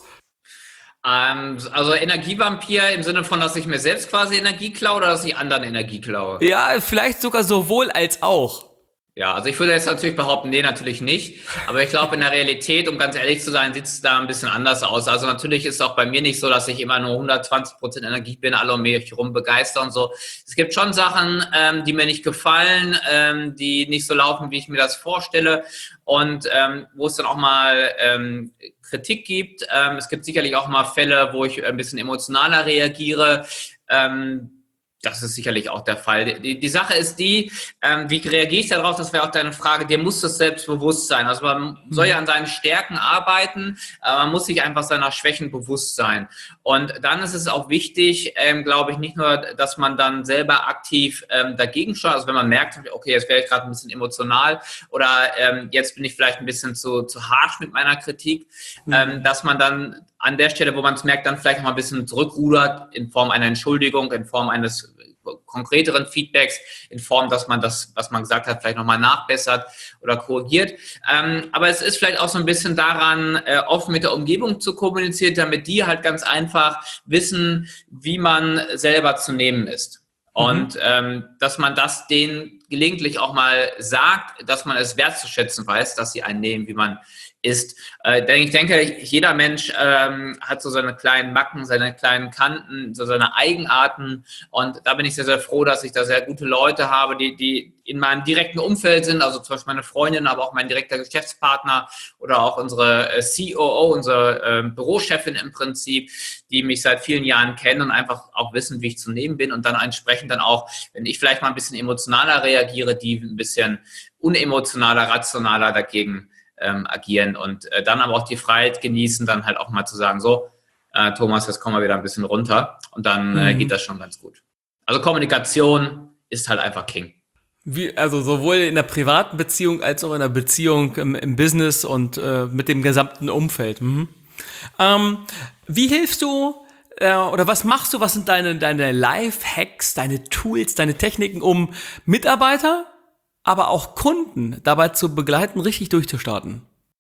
Speaker 3: Ähm, also Energievampir im Sinne von, dass ich mir selbst quasi Energie klaue oder dass ich anderen Energie klaue?
Speaker 2: Ja, vielleicht sogar sowohl als auch.
Speaker 3: Ja, also ich würde jetzt natürlich behaupten, nee, natürlich nicht. Aber ich glaube, in der Realität, um ganz ehrlich zu sein, sieht es da ein bisschen anders aus. Also natürlich ist es auch bei mir nicht so, dass ich immer nur hundertzwanzig Prozent Energie bin, alle um mich herum begeistern und so. Es gibt schon Sachen, ähm, die mir nicht gefallen, ähm, die nicht so laufen, wie ich mir das vorstelle. Und ähm, wo es dann auch mal ähm, Kritik gibt. Ähm, es gibt sicherlich auch mal Fälle, wo ich ein bisschen emotionaler reagiere. Ähm, Das ist sicherlich auch der Fall. Die, die Sache ist die, ähm, wie reagiere ich darauf? Das wäre auch deine Frage. Dir muss das selbstbewusst sein. Also man soll ja an seinen Stärken arbeiten, aber man muss sich einfach seiner Schwächen bewusst sein. Und dann ist es auch wichtig, ähm, glaube ich, nicht nur, dass man dann selber aktiv ähm, dagegen schaut. Also wenn man merkt, okay, jetzt wäre ich gerade ein bisschen emotional oder ähm, jetzt bin ich vielleicht ein bisschen zu, zu harsch mit meiner Kritik, mhm. ähm, dass man dann an der Stelle, wo man es merkt, dann vielleicht noch mal ein bisschen zurückrudert in Form einer Entschuldigung, in Form eines konkreteren Feedbacks, in Form, dass man das, was man gesagt hat, vielleicht nochmal nachbessert oder korrigiert. Ähm, aber es ist vielleicht auch so ein bisschen daran, äh, offen mit der Umgebung zu kommunizieren, damit die halt ganz einfach wissen, wie man selber zu nehmen ist. Und mhm. ähm, dass man das denen gelegentlich auch mal sagt, dass man es wertzuschätzen weiß, dass sie einen nehmen, wie man ist. Äh, denn ich denke, jeder Mensch ähm, hat so seine kleinen Macken, seine kleinen Kanten, so seine Eigenarten. Und da bin ich sehr, sehr froh, dass ich da sehr gute Leute habe, die, die in meinem direkten Umfeld sind, also zum Beispiel meine Freundin, aber auch mein direkter Geschäftspartner oder auch unsere äh, C O O, unsere äh, Bürochefin im Prinzip, die mich seit vielen Jahren kennen und einfach auch wissen, wie ich zu nehmen bin und dann entsprechend dann auch, wenn ich vielleicht mal ein bisschen emotionaler reagiere, die ein bisschen unemotionaler, rationaler dagegen Ähm, agieren und äh, dann aber auch die Freiheit genießen, dann halt auch mal zu sagen, so, äh, Thomas, jetzt kommen wir wieder ein bisschen runter und dann äh, mhm. geht das schon ganz gut. Also Kommunikation ist halt einfach King.
Speaker 2: Wie, also sowohl in der privaten Beziehung als auch in der Beziehung im, im Business und äh, mit dem gesamten Umfeld. Mhm. Ähm, wie hilfst du äh, oder was machst du, was sind deine, deine Life-Hacks, deine Tools, deine Techniken, um Mitarbeiter aber auch Kunden dabei zu begleiten, richtig durchzustarten?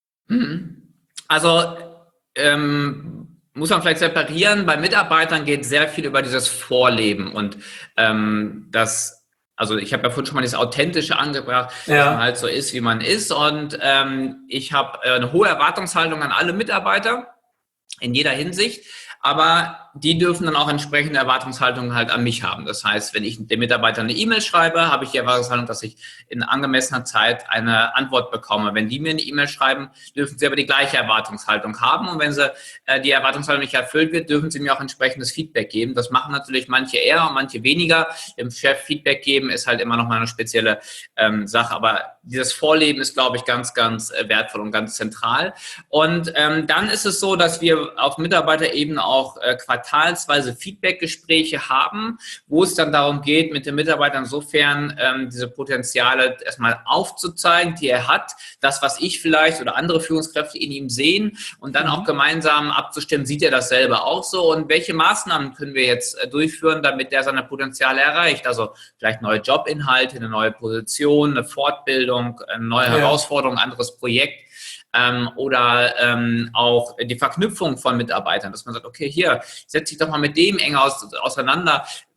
Speaker 3: Also ähm, muss man vielleicht separieren. Bei Mitarbeitern geht sehr viel über dieses Vorleben und ähm, das, also ich habe ja vorhin schon mal das Authentische angebracht, ja. Dass man halt so ist, wie man ist. Und ähm, ich habe äh, eine hohe Erwartungshaltung an alle Mitarbeiter in jeder Hinsicht. Aber die dürfen dann auch entsprechende Erwartungshaltungen halt an mich haben. Das heißt, wenn ich dem Mitarbeiter eine E-Mail schreibe, habe ich die Erwartungshaltung, dass ich in angemessener Zeit eine Antwort bekomme. Wenn die mir eine E-Mail schreiben, dürfen sie aber die gleiche Erwartungshaltung haben. Und wenn sie äh, die Erwartungshaltung nicht erfüllt wird, dürfen sie mir auch entsprechendes Feedback geben. Das machen natürlich manche eher und manche weniger. Dem Chef Feedback geben ist halt immer noch mal eine spezielle ähm, Sache. Aber dieses Vorleben ist, glaube ich, ganz, ganz äh, wertvoll und ganz zentral. Und ähm, dann ist es so, dass wir auf Mitarbeiterebene auch äh, quartalsweise Feedbackgespräche haben, wo es dann darum geht, mit den Mitarbeitern insofern ähm, diese Potenziale erstmal aufzuzeigen, die er hat, das, was ich vielleicht oder andere Führungskräfte in ihm sehen und dann auch gemeinsam abzustimmen, sieht er das selber auch so und welche Maßnahmen können wir jetzt äh, durchführen, damit der seine Potenziale erreicht, also vielleicht neue Jobinhalte, eine neue Position, eine Fortbildung, eine neue ja. Herausforderung, ein anderes Projekt. Ähm, oder ähm, auch die Verknüpfung von Mitarbeitern, dass man sagt, okay, hier, setz dich doch mal mit dem enger aus, auseinander.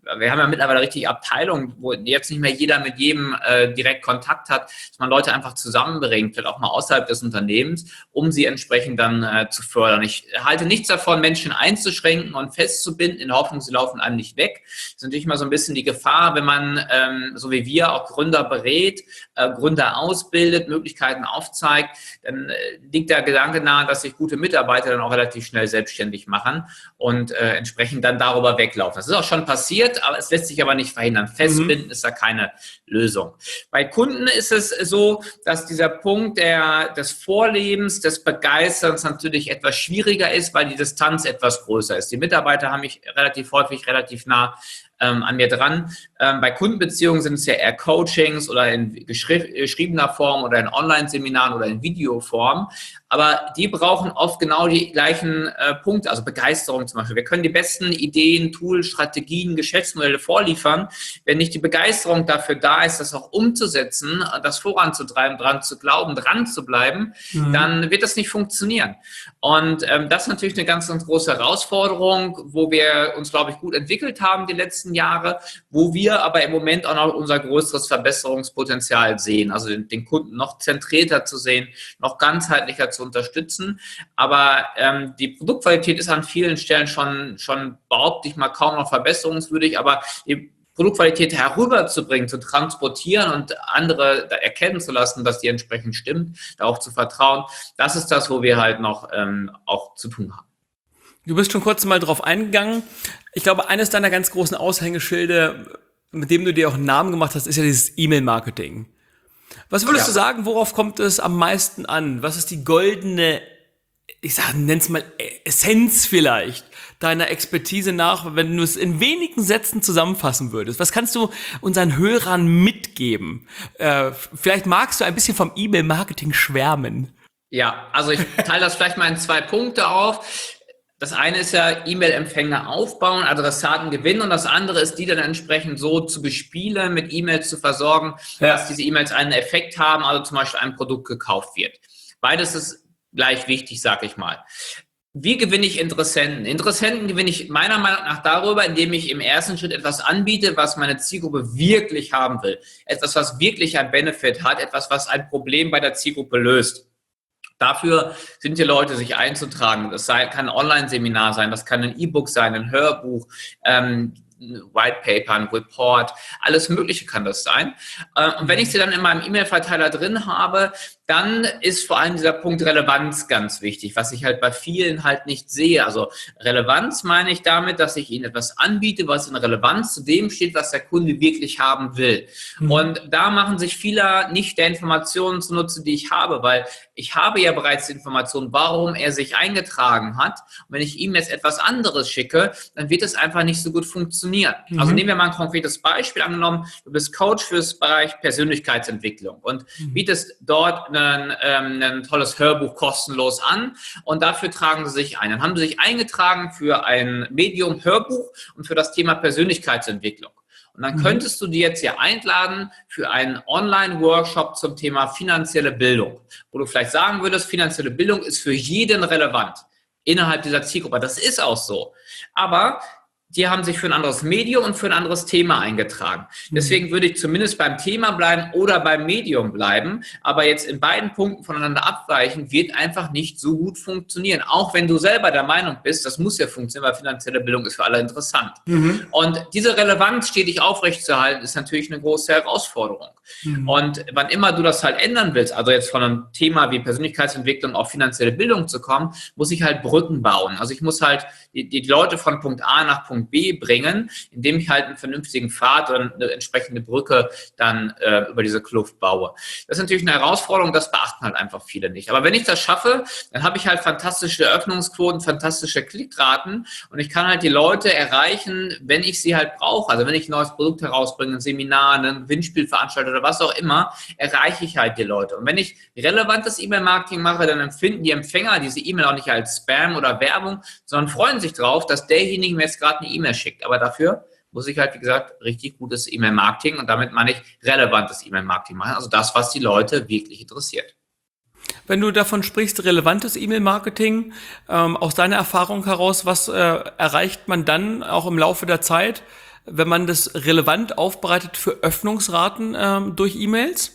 Speaker 3: wir haben ja mittlerweile richtig Abteilungen, wo jetzt nicht mehr jeder mit jedem äh, direkt Kontakt hat, dass man Leute einfach zusammenbringt, vielleicht auch mal außerhalb des Unternehmens, um sie entsprechend dann äh, zu fördern. Ich halte nichts davon, Menschen einzuschränken und festzubinden, in der Hoffnung, sie laufen einem nicht weg. Das ist natürlich mal so ein bisschen die Gefahr, wenn man, ähm, so wie wir, auch Gründer berät, äh, Gründer ausbildet, Möglichkeiten aufzeigt, dann äh, liegt der Gedanke nahe, dass sich gute Mitarbeiter dann auch relativ schnell selbstständig machen und äh, entsprechend dann darüber weglaufen. Das ist auch schon passiert, aber es lässt sich aber nicht verhindern. Festbinden mhm. ist da keine Lösung. Bei Kunden ist es so, dass dieser Punkt der, des Vorlebens, des Begeisterns natürlich etwas schwieriger ist, weil die Distanz etwas größer ist. Die Mitarbeiter haben mich relativ häufig relativ nah ähm, an mir dran. Ähm, bei Kundenbeziehungen sind es ja eher Coachings oder in geschriebener Form oder in Online-Seminaren oder in Videoform. Aber die brauchen oft genau die gleichen äh, Punkte, also Begeisterung zum Beispiel. Wir können die besten Ideen, Tools, Strategien, Geschäftsmodelle vorliefern. Wenn nicht die Begeisterung dafür da ist, das auch umzusetzen, das voranzutreiben, dran zu glauben, dran zu bleiben, mhm. dann wird das nicht funktionieren. Und ähm, das ist natürlich eine ganz, ganz große Herausforderung, wo wir uns, glaube ich, gut entwickelt haben die letzten Jahre, wo wir aber im Moment auch noch unser größeres Verbesserungspotenzial sehen. Also den, den Kunden noch zentrierter zu sehen, noch ganzheitlicher zu unterstützen. Aber ähm, die Produktqualität ist an vielen Stellen schon, schon behaupte ich mal, kaum noch verbesserungswürdig. Aber die Produktqualität herüberzubringen, zu transportieren und andere erkennen zu lassen, dass die entsprechend stimmt, darauf zu vertrauen, das ist das, wo wir halt noch ähm, auch zu tun haben.
Speaker 2: Du bist schon kurz mal drauf eingegangen. Ich glaube, eines deiner ganz großen Aushängeschilde, mit dem du dir auch einen Namen gemacht hast, ist ja dieses E-Mail-Marketing. Was würdest ja. du sagen, worauf kommt es am meisten an? Was ist die goldene, ich sag, nenn's mal Essenz vielleicht, deiner Expertise nach, wenn du es in wenigen Sätzen zusammenfassen würdest? Was kannst du unseren Hörern mitgeben? Äh, vielleicht magst du ein bisschen vom E-Mail-Marketing schwärmen.
Speaker 3: Ja, also ich teile das vielleicht mal in zwei Punkte auf. Das eine ist ja E-Mail-Empfänger aufbauen, Adressaten gewinnen, und das andere ist, die dann entsprechend so zu bespielen, mit E-Mails zu versorgen, ja. dass diese E-Mails einen Effekt haben, also zum Beispiel ein Produkt gekauft wird. Beides ist gleich wichtig, sag ich mal. Wie gewinne ich Interessenten? Interessenten gewinne ich meiner Meinung nach darüber, indem ich im ersten Schritt etwas anbiete, was meine Zielgruppe wirklich haben will. Etwas, was wirklich ein Benefit hat, etwas, was ein Problem bei der Zielgruppe löst. Dafür sind die Leute, sich einzutragen. Das sei, kann ein Online-Seminar sein, das kann ein E-Book sein, ein Hörbuch, ähm, White Paper, ein Report, alles Mögliche kann das sein. Und wenn ich sie dann in meinem E-Mail-Verteiler drin habe, dann ist vor allem dieser Punkt Relevanz ganz wichtig, was ich halt bei vielen halt nicht sehe. Also Relevanz meine ich damit, dass ich ihnen etwas anbiete, was in Relevanz zu dem steht, was der Kunde wirklich haben will. Mhm. Und da machen sich viele nicht der Informationen zunutze, die ich habe, weil ich habe ja bereits die Information, warum er sich eingetragen hat. Und wenn ich ihm jetzt etwas anderes schicke, dann wird es einfach nicht so gut funktionieren. Mhm. Also nehmen wir mal ein konkretes Beispiel. Angenommen, du bist Coach fürs Bereich Persönlichkeitsentwicklung und mhm. bietest dort eine Ein, ähm, ein tolles Hörbuch kostenlos an, und dafür tragen sie sich ein. Dann haben sie sich eingetragen für ein Medium Hörbuch und für das Thema Persönlichkeitsentwicklung. Und dann mhm. könntest du die jetzt hier einladen für einen Online-Workshop zum Thema finanzielle Bildung, wo du vielleicht sagen würdest, finanzielle Bildung ist für jeden relevant innerhalb dieser Zielgruppe. Das ist auch so. Aber die haben sich für ein anderes Medium und für ein anderes Thema eingetragen. Deswegen würde ich zumindest beim Thema bleiben oder beim Medium bleiben. Aber jetzt in beiden Punkten voneinander abweichen, wird einfach nicht so gut funktionieren. Auch wenn du selber der Meinung bist, das muss ja funktionieren, weil finanzielle Bildung ist für alle interessant. Mhm. Und diese Relevanz stetig aufrechtzuerhalten, ist natürlich eine große Herausforderung. Mhm. Und wann immer du das halt ändern willst, also jetzt von einem Thema wie Persönlichkeitsentwicklung auf finanzielle Bildung zu kommen, muss ich halt Brücken bauen. Also ich muss halt die, die Leute von Punkt A nach Punkt B bringen, indem ich halt einen vernünftigen Pfad oder eine entsprechende Brücke dann äh, über diese Kluft baue. Das ist natürlich eine Herausforderung, das beachten halt einfach viele nicht. Aber wenn ich das schaffe, dann habe ich halt fantastische Öffnungsquoten, fantastische Klickraten, und ich kann halt die Leute erreichen, wenn ich sie halt brauche. Also wenn ich ein neues Produkt herausbringe, ein Seminar, ein Gewinnspiel veranstalte oder was auch immer, erreiche ich halt die Leute. Und wenn ich relevantes E-Mail-Marketing mache, dann empfinden die Empfänger diese E-Mail auch nicht als Spam oder Werbung, sondern freuen sich drauf, dass derjenige mir jetzt gerade eine E-Mail schickt. Aber dafür muss ich halt, wie gesagt, richtig gutes E-Mail-Marketing, und damit meine ich relevantes E-Mail-Marketing machen. Also das, was die Leute wirklich interessiert.
Speaker 2: Wenn du davon sprichst, relevantes E-Mail-Marketing, ähm, aus deiner Erfahrung heraus, was äh, erreicht man dann auch im Laufe der Zeit? wenn man das relevant aufbereitet für Öffnungsraten ähm, durch E-Mails?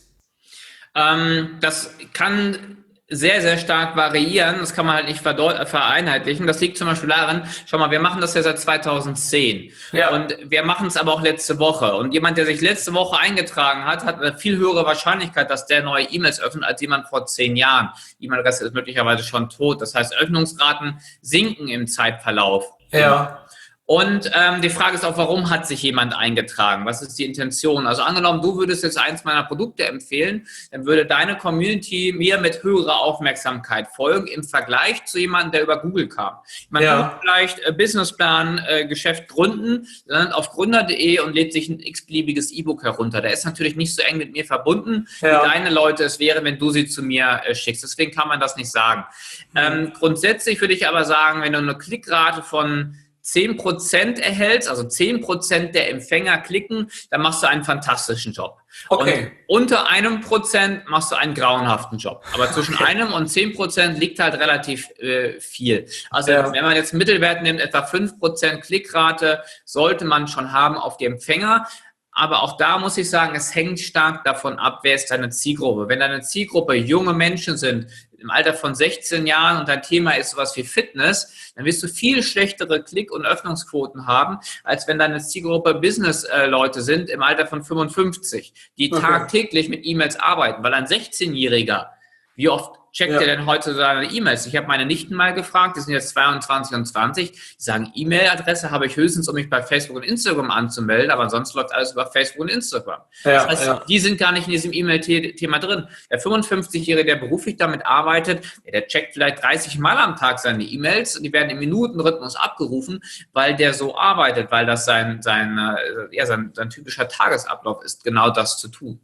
Speaker 3: Ähm, das kann sehr, sehr stark variieren. Das kann man halt nicht vereinheitlichen. Das liegt zum Beispiel daran, schau mal, wir machen das ja seit zweitausendzehn. Ja. Und wir machen es aber auch letzte Woche. Und jemand, der sich letzte Woche eingetragen hat, hat eine viel höhere Wahrscheinlichkeit, dass der neue E-Mails öffnet, als jemand vor zehn Jahren. Die E-Mail-Adresse ist möglicherweise schon tot. Das heißt, Öffnungsraten sinken im Zeitverlauf.
Speaker 2: Ja.
Speaker 3: Und ähm, die Frage ist auch, warum hat sich jemand eingetragen? Was ist die Intention? Also angenommen, du würdest jetzt eins meiner Produkte empfehlen, dann würde deine Community mir mit höherer Aufmerksamkeit folgen im Vergleich zu jemandem, der über Google kam. Man ja. kann vielleicht äh, Businessplan, äh, Geschäft gründen, landet auf gründer punkt de und lädt sich ein x-beliebiges E-Book herunter. Der ist natürlich nicht so eng mit mir verbunden, ja. wie deine Leute es wären, wenn du sie zu mir äh, schickst. Deswegen kann man das nicht sagen. Mhm. Ähm, grundsätzlich würde ich aber sagen, wenn du eine Klickrate von zehn Prozent erhältst, also zehn Prozent der Empfänger klicken, dann machst du einen fantastischen Job. Okay. Und unter einem Prozent machst du einen grauenhaften Job. Aber zwischen okay. einem und zehn Prozent liegt halt relativ äh, viel. Also ja. wenn man jetzt einen Mittelwert nimmt, etwa fünf Prozent Klickrate, sollte man schon haben auf die Empfänger. Aber auch da muss ich sagen, es hängt stark davon ab, wer ist deine Zielgruppe. Wenn deine Zielgruppe junge Menschen sind, im Alter von sechzehn Jahren und dein Thema ist sowas wie Fitness, dann wirst du viel schlechtere Klick- und Öffnungsquoten haben, als wenn deine Zielgruppe Business-Leute sind im Alter von fünfundfünfzig, die okay. tagtäglich mit E-Mails arbeiten. Weil ein sechzehnjähriger, wie oft checkt ja. ihr denn heute seine E-Mails? Ich habe meine Nichten mal gefragt, die sind jetzt zweiundzwanzig und zwanzig, die sagen, E-Mail-Adresse habe ich höchstens, um mich bei Facebook und Instagram anzumelden, aber sonst läuft alles über Facebook und Instagram. Ja, das heißt, ja. die sind gar nicht in diesem E-Mail-Thema drin. Der fünfundfünfzigjährige, der beruflich damit arbeitet, der checkt vielleicht dreißig Mal am Tag seine E-Mails und die werden im Minutenrhythmus abgerufen, weil der so arbeitet, weil das sein, sein, ja, sein, sein typischer Tagesablauf ist, genau das zu tun.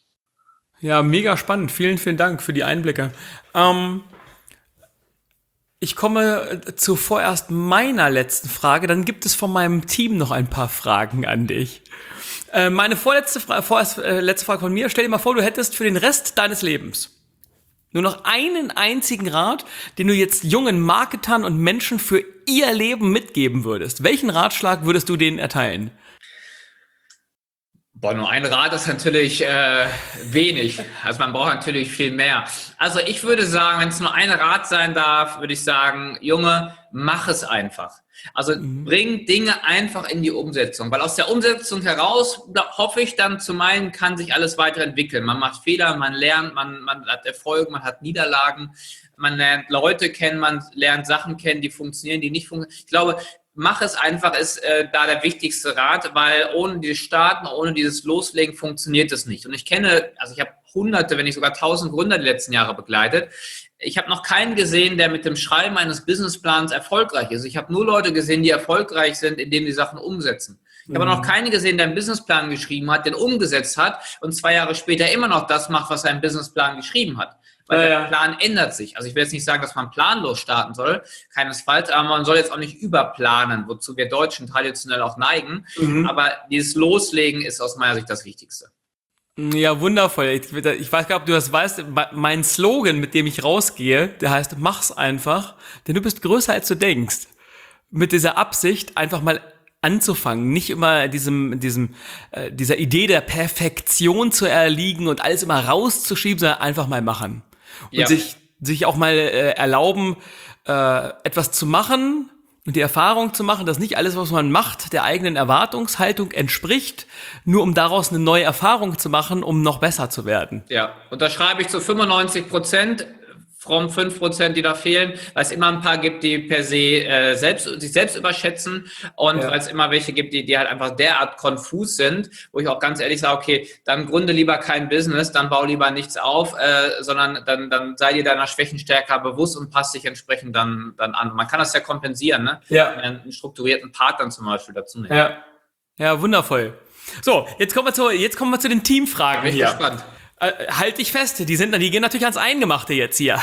Speaker 2: Ja, mega spannend. Vielen, vielen Dank für die Einblicke. Ähm, ich komme zu vorerst meiner letzten Frage. Dann gibt es von meinem Team noch ein paar Fragen an dich. Äh, meine vorletzte Frage, vorerst äh, letzte Frage von mir. Stell dir mal vor, du hättest für den Rest deines Lebens nur noch einen einzigen Rat, den du jetzt jungen Marketern und Menschen für ihr Leben mitgeben würdest. Welchen Ratschlag würdest du denen erteilen?
Speaker 3: Boah, nur ein Rat ist natürlich äh, wenig. Also man braucht natürlich viel mehr. Also ich würde sagen, wenn es nur ein Rat sein darf, würde ich sagen, Junge, mach es einfach. Also mhm. bring Dinge einfach in die Umsetzung, weil aus der Umsetzung heraus, hoffe ich dann zu meinen, kann sich alles weiterentwickeln. Man macht Fehler, man lernt, man, man hat Erfolg, man hat Niederlagen, man lernt Leute kennen, man lernt Sachen kennen, die funktionieren, die nicht funktionieren. Ich glaube, mach es einfach, ist äh, da der wichtigste Rat, weil ohne dieses Starten, ohne dieses Loslegen funktioniert es nicht. Und ich kenne, also ich habe hunderte, wenn nicht sogar tausend Gründer die letzten Jahre begleitet. Ich habe noch keinen gesehen, der mit dem Schreiben eines Businessplans erfolgreich ist. Ich habe nur Leute gesehen, die erfolgreich sind, indem die Sachen umsetzen. Ich habe mhm. noch keinen gesehen, der einen Businessplan geschrieben hat, den umgesetzt hat und zwei Jahre später immer noch das macht, was er im Businessplan geschrieben hat. Weil ja, der Plan ändert sich. Also ich will jetzt nicht sagen, dass man planlos starten soll, keinesfalls, aber man soll jetzt auch nicht überplanen, wozu wir Deutschen traditionell auch neigen. Mhm. Aber dieses Loslegen ist aus meiner Sicht das Wichtigste.
Speaker 2: Ja, wundervoll. Ich, ich weiß gar nicht, ob du das weißt. Mein Slogan, mit dem ich rausgehe, der heißt, mach's einfach, denn du bist größer, als du denkst. Mit dieser Absicht, einfach mal anzufangen, nicht immer diesem, diesem, äh, dieser Idee der Perfektion zu erliegen und alles immer rauszuschieben, sondern einfach mal machen. Und ja. sich, sich auch mal äh, erlauben, äh, etwas zu machen und die Erfahrung zu machen, dass nicht alles, was man macht, der eigenen Erwartungshaltung entspricht, nur um daraus eine neue Erfahrung zu machen, um noch besser zu werden.
Speaker 3: Ja, und da schreibe ich zu fünfundneunzig Prozent. From fünf Prozent, die da fehlen, weil es immer ein paar gibt, die per se äh, selbst, sich selbst überschätzen und ja. weil es immer welche gibt, die, die halt einfach derart konfus sind, wo ich auch ganz ehrlich sage, okay, dann gründe lieber kein Business, dann bau lieber nichts auf, äh, sondern dann, dann sei dir deiner Schwächen stärker bewusst und passt dich entsprechend dann, dann an. Man kann das ja kompensieren, ne?
Speaker 2: Ja.
Speaker 3: Einen strukturierten Part dann zum Beispiel dazu nehmen.
Speaker 2: Ja, ja, wundervoll. So, jetzt kommen wir zu, jetzt kommen wir zu den Teamfragen.
Speaker 3: Bin ich
Speaker 2: hier.
Speaker 3: gespannt.
Speaker 2: Äh, halt dich fest, die sind, die gehen natürlich ans Eingemachte jetzt hier.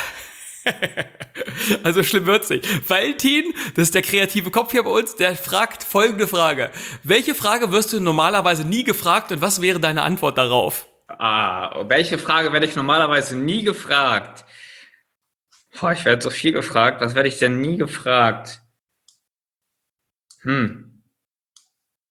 Speaker 2: Also schlimm wird's nicht. Valentin, das ist der kreative Kopf hier bei uns, der fragt folgende Frage. Welche Frage wirst du normalerweise nie gefragt und was wäre deine Antwort darauf?
Speaker 3: Ah, welche Frage werde ich normalerweise nie gefragt? Boah, ich werde so viel gefragt. Was werde ich denn nie gefragt? Hm.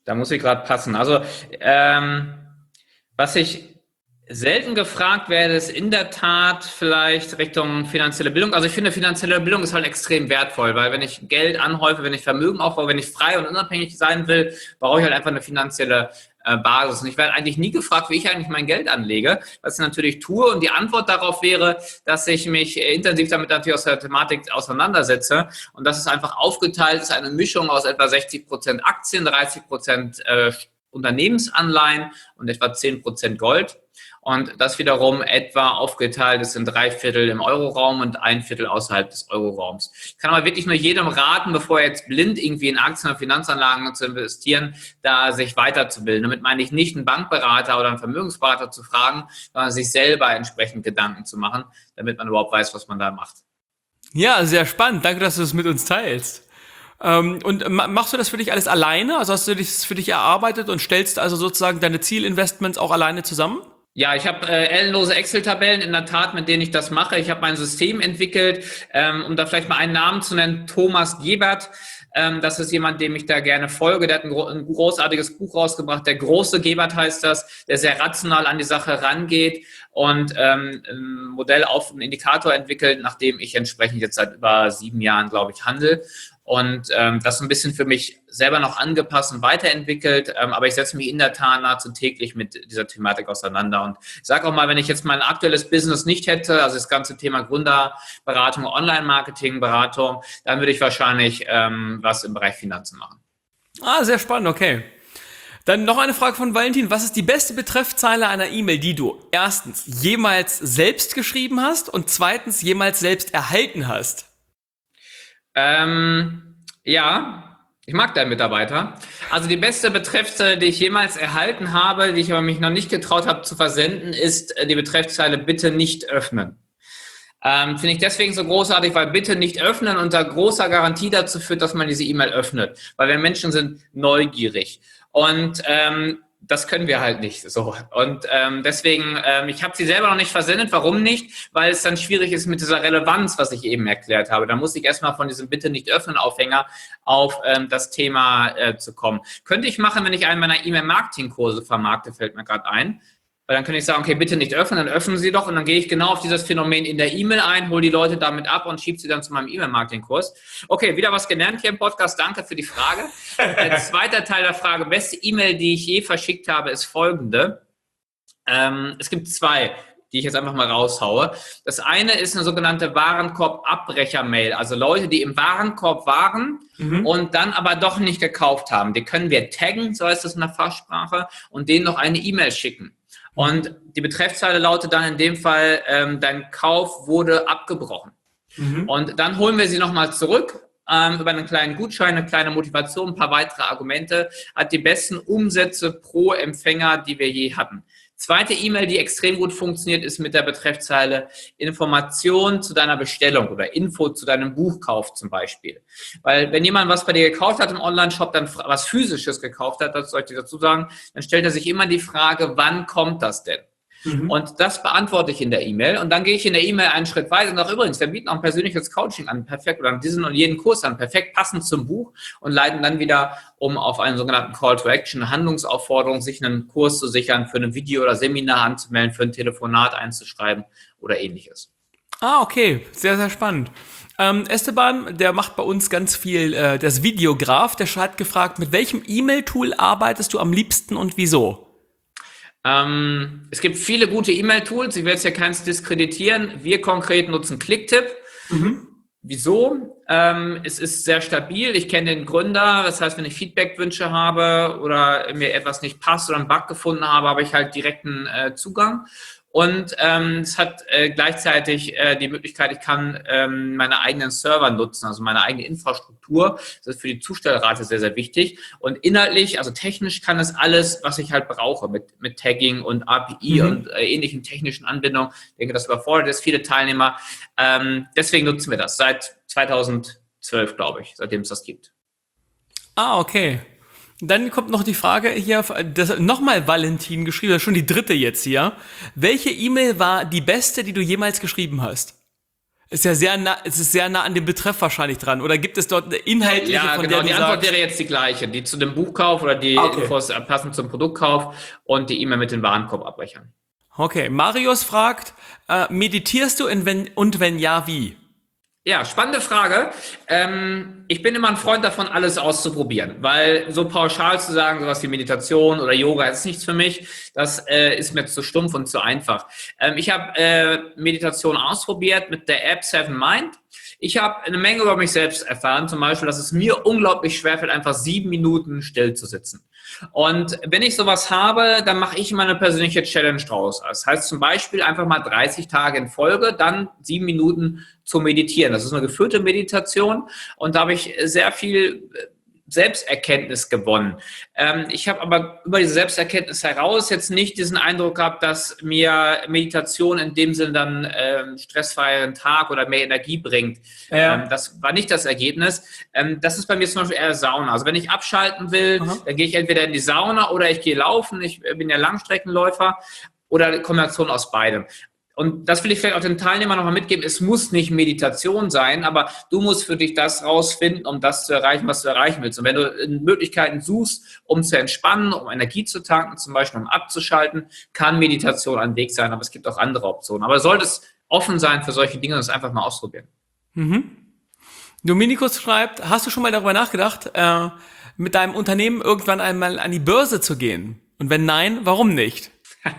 Speaker 3: Da muss ich gerade passen. Also, ähm, was ich selten gefragt werde, ist in der Tat vielleicht Richtung finanzielle Bildung. Also ich finde, finanzielle Bildung ist halt extrem wertvoll, weil wenn ich Geld anhäufe, wenn ich Vermögen aufbaue, wenn ich frei und unabhängig sein will, brauche ich halt einfach eine finanzielle äh, Basis. Und ich werde eigentlich nie gefragt, wie ich eigentlich mein Geld anlege, was ich natürlich tue. Und die Antwort darauf wäre, dass ich mich intensiv damit natürlich aus der Thematik auseinandersetze. Und das ist einfach aufgeteilt, ist eine Mischung aus etwa sechzig Prozent Aktien, dreißig Prozent äh, Unternehmensanleihen und etwa zehn Prozent Gold. Und das wiederum etwa aufgeteilt ist in drei Viertel im Euroraum und ein Viertel außerhalb des Euroraums. Ich kann aber wirklich nur jedem raten, bevor er jetzt blind irgendwie in Aktien oder Finanzanlagen zu investieren, da sich weiterzubilden. Damit meine ich nicht, einen Bankberater oder einen Vermögensberater zu fragen, sondern sich selber entsprechend Gedanken zu machen, damit man überhaupt weiß, was man da macht.
Speaker 2: Ja, sehr spannend. Danke, dass du das mit uns teilst. Ähm, und machst du das für dich alles alleine? Also hast du das für dich erarbeitet und stellst also sozusagen deine Zielinvestments auch alleine zusammen?
Speaker 3: Ja, ich habe äh, ellenlose Excel-Tabellen in der Tat, mit denen ich das mache. Ich habe mein System entwickelt, ähm, um da vielleicht mal einen Namen zu nennen, Thomas Gebert. Ähm, das ist jemand, dem ich da gerne folge. Der hat ein, gro- ein großartiges Buch rausgebracht. Der große Gebert heißt das, der sehr rational an die Sache rangeht und ähm, ein Modell auf einen Indikator entwickelt, nach dem ich entsprechend jetzt seit über sieben Jahren, glaube ich, handle. Und ähm, das so ein bisschen für mich selber noch angepasst und weiterentwickelt. Ähm, aber ich setze mich in der Tat nahezu täglich mit dieser Thematik auseinander. Und ich sage auch mal, wenn ich jetzt mein aktuelles Business nicht hätte, also das ganze Thema Gründerberatung, Online-Marketing, Beratung, dann würde ich wahrscheinlich ähm, was im Bereich Finanzen machen.
Speaker 2: Ah, sehr spannend, okay. Dann noch eine Frage von Valentin. Was ist die beste Betreffzeile einer E-Mail, die du erstens jemals selbst geschrieben hast und zweitens jemals selbst erhalten hast?
Speaker 3: Ähm, ja, ich mag deinen Mitarbeiter. Also die beste Betreffzeile, die ich jemals erhalten habe, die ich aber mich noch nicht getraut habe zu versenden, ist die Betreffzeile bitte nicht öffnen. Ähm, finde ich deswegen so großartig, weil bitte nicht öffnen unter großer Garantie dazu führt, dass man diese E-Mail öffnet. Weil wir Menschen sind neugierig. Und ähm, das können wir halt nicht so. Und ähm, deswegen, ähm, ich habe sie selber noch nicht versendet. Warum nicht? Weil es dann schwierig ist mit dieser Relevanz, was ich eben erklärt habe. Da muss ich erstmal von diesem Bitte nicht öffnen Aufhänger auf ähm, das Thema äh, zu kommen. Könnte ich machen, wenn ich einen meiner E-Mail-Marketing-Kurse vermarkte, fällt mir gerade ein. Weil dann könnte ich sagen, okay, bitte nicht öffnen, dann öffnen Sie doch und dann gehe ich genau auf dieses Phänomen in der E-Mail ein, hole die Leute damit ab und schiebe sie dann zu meinem E-Mail-Marketing-Kurs. Okay, wieder was gelernt hier im Podcast, danke für die Frage. Der zweite Teil der Frage, beste E-Mail, die ich je verschickt habe, ist folgende. Ähm, es gibt zwei, die ich jetzt einfach mal raushaue. Das eine ist eine sogenannte Warenkorb-Abbrecher-Mail, also Leute, die im Warenkorb waren mhm. und dann aber doch nicht gekauft haben. Die können wir taggen, so heißt das in der Fachsprache, und denen noch eine E-Mail schicken. Und die Betreffzeile lautet dann in dem Fall, ähm, dein Kauf wurde abgebrochen. Mhm. Und dann holen wir sie nochmal zurück ähm, über einen kleinen Gutschein, eine kleine Motivation, ein paar weitere Argumente, hat die besten Umsätze pro Empfänger, die wir je hatten. Zweite E-Mail, die extrem gut funktioniert, ist mit der Betreffzeile Information zu deiner Bestellung oder Info zu deinem Buchkauf zum Beispiel. Weil wenn jemand was bei dir gekauft hat im Online-Shop, dann was Physisches gekauft hat, das soll ich dazu sagen, dann stellt er sich immer die Frage, wann kommt das denn? Mhm. Und das beantworte ich in der E-Mail und dann gehe ich in der E-Mail einen Schritt weiter und sage, übrigens, wir bieten auch ein persönliches Coaching an, perfekt, oder diesen und jeden Kurs an, perfekt passend zum Buch und leiten dann wieder um auf einen sogenannten Call to Action, eine Handlungsaufforderung, sich einen Kurs zu sichern, für ein Video oder Seminar anzumelden, für ein Telefonat einzuschreiben oder ähnliches.
Speaker 2: Ah, okay, sehr, sehr spannend. Ähm, Esteban, der macht bei uns ganz viel, äh, das Videograf, der hat gefragt, mit welchem E-Mail-Tool arbeitest du am liebsten und wieso?
Speaker 3: Ähm, es gibt viele gute E-Mail-Tools, ich werde jetzt ja keins diskreditieren. Wir konkret nutzen Clicktip. Mhm. Wieso? Ähm, es ist sehr stabil. Ich kenne den Gründer. Das heißt, wenn ich Feedbackwünsche habe oder mir etwas nicht passt oder einen Bug gefunden habe, habe ich halt direkten äh, Zugang. Und ähm, es hat äh, gleichzeitig äh, die Möglichkeit, ich kann ähm, meine eigenen Server nutzen, also meine eigene Infrastruktur. Das ist für die Zustellrate sehr, sehr wichtig. Und inhaltlich, also technisch kann es alles, was ich halt brauche, mit, mit Tagging und A P I mhm. und äh, ähnlichen technischen Anbindungen. Ich denke, das überfordert jetzt viele Teilnehmer. Ähm, deswegen nutzen wir das seit zweitausendzwölf, glaube ich, seitdem es das gibt.
Speaker 2: Ah, okay. Dann kommt noch die Frage hier, das nochmal Valentin geschrieben, das ist schon die dritte jetzt hier. Welche E-Mail war die beste, die du jemals geschrieben hast? Ist ja sehr nah, es ist sehr nah an dem Betreff wahrscheinlich dran. Oder gibt es dort eine inhaltliche,
Speaker 3: ja,
Speaker 2: von
Speaker 3: genau,
Speaker 2: der du
Speaker 3: die Antwort
Speaker 2: sagst,
Speaker 3: wäre jetzt die gleiche, die zu dem Buchkauf oder die
Speaker 2: okay.
Speaker 3: Infos passend zum Produktkauf und die E-Mail mit den Warenkorbabbrechern.
Speaker 2: Okay, Marius fragt, äh, meditierst du in, wenn, und wenn ja, wie?
Speaker 3: Ja, spannende Frage. Ähm, ich bin immer ein Freund davon, alles auszuprobieren, weil so pauschal zu sagen, sowas wie Meditation oder Yoga ist nichts für mich, das äh, ist mir zu stumpf und zu einfach. Ähm, ich habe äh, Meditation ausprobiert mit der App Seven Mind. Ich habe eine Menge über mich selbst erfahren, zum Beispiel, dass es mir unglaublich schwerfällt, einfach sieben Minuten still zu sitzen. Und wenn ich sowas habe, dann mache ich immer eine persönliche Challenge draus. Das heißt zum Beispiel einfach mal dreißig Tage in Folge, dann sieben Minuten zu meditieren. Das ist eine geführte Meditation und da habe ich sehr viel Selbsterkenntnis gewonnen. Ähm, ich habe aber über diese Selbsterkenntnis heraus jetzt nicht diesen Eindruck gehabt, dass mir Meditation in dem Sinn dann ähm, stressfreieren Tag oder mehr Energie bringt. Ja. Ähm, das war nicht das Ergebnis. Ähm, das ist bei mir zum Beispiel eher Sauna. Also wenn ich abschalten will, Aha. dann gehe ich entweder in die Sauna oder ich gehe laufen. Ich bin ja Langstreckenläufer oder eine Kombination aus beidem. Und das will ich vielleicht auch den Teilnehmern nochmal mitgeben. Es muss nicht Meditation sein, aber du musst für dich das rausfinden, um das zu erreichen, was du erreichen willst. Und wenn du Möglichkeiten suchst, um zu entspannen, um Energie zu tanken, zum Beispiel um abzuschalten, kann Meditation ein Weg sein, aber es gibt auch andere Optionen. Aber solltest offen sein für solche Dinge und es einfach mal ausprobieren.
Speaker 2: Mhm. Dominikus schreibt, hast du schon mal darüber nachgedacht, äh, mit deinem Unternehmen irgendwann einmal an die Börse zu gehen? Und wenn nein, warum nicht?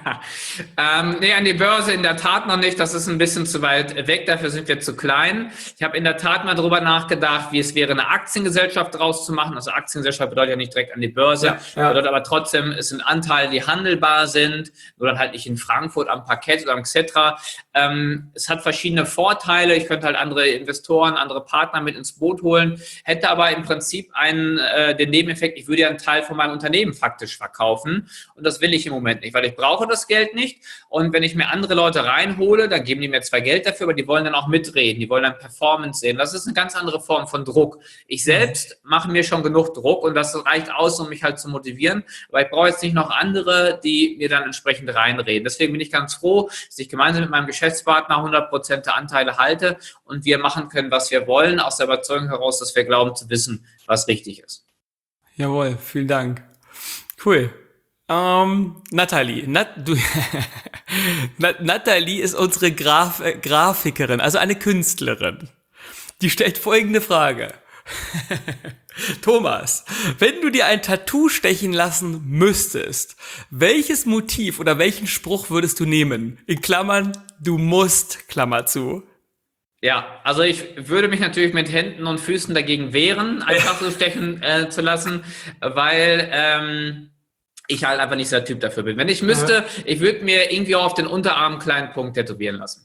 Speaker 3: ähm, nee, an die Börse in der Tat noch nicht. Das ist ein bisschen zu weit weg. Dafür sind wir zu klein. Ich habe in der Tat mal darüber nachgedacht, wie es wäre, eine Aktiengesellschaft draus zu machen. Also Aktiengesellschaft bedeutet ja nicht direkt an die Börse. Ja, ja. Bedeutet aber trotzdem, es sind Anteile, die handelbar sind. Nur dann halt nicht in Frankfurt am Parkett oder am Xetra. Ähm, es hat verschiedene Vorteile. Ich könnte halt andere Investoren, andere Partner mit ins Boot holen. Hätte aber im Prinzip einen, äh, den Nebeneffekt, ich würde ja einen Teil von meinem Unternehmen faktisch verkaufen. Und das will ich im Moment nicht, weil ich brauche das Geld nicht. Und wenn ich mir andere Leute reinhole, dann geben die mir zwar Geld dafür, aber die wollen dann auch mitreden, die wollen dann Performance sehen. Das ist eine ganz andere Form von Druck. Ich selbst mache mir schon genug Druck und das reicht aus, um mich halt zu motivieren. Aber ich brauche jetzt nicht noch andere, die mir dann entsprechend reinreden. Deswegen bin ich ganz froh, dass ich gemeinsam mit meinem Geschäftspartner hundert Prozent der Anteile halte und wir machen können, was wir wollen, aus der Überzeugung heraus, dass wir glauben zu wissen, was richtig ist.
Speaker 2: Jawohl, vielen Dank. Cool. Ähm, Nathalie, Nat, du, Nathalie ist unsere Graf, äh, Grafikerin, also eine Künstlerin. Die stellt folgende Frage. Thomas, wenn du dir ein Tattoo stechen lassen müsstest, welches Motiv oder welchen Spruch würdest du nehmen? In Klammern, du musst, Klammer zu.
Speaker 3: Ja, also ich würde mich natürlich mit Händen und Füßen dagegen wehren, ein Tattoo stechen äh, zu lassen, weil ähm, ich halt einfach nicht so der Typ dafür bin. Wenn ich müsste, ja. ich würde mir irgendwie auch auf den Unterarm einen kleinen Punkt tätowieren lassen.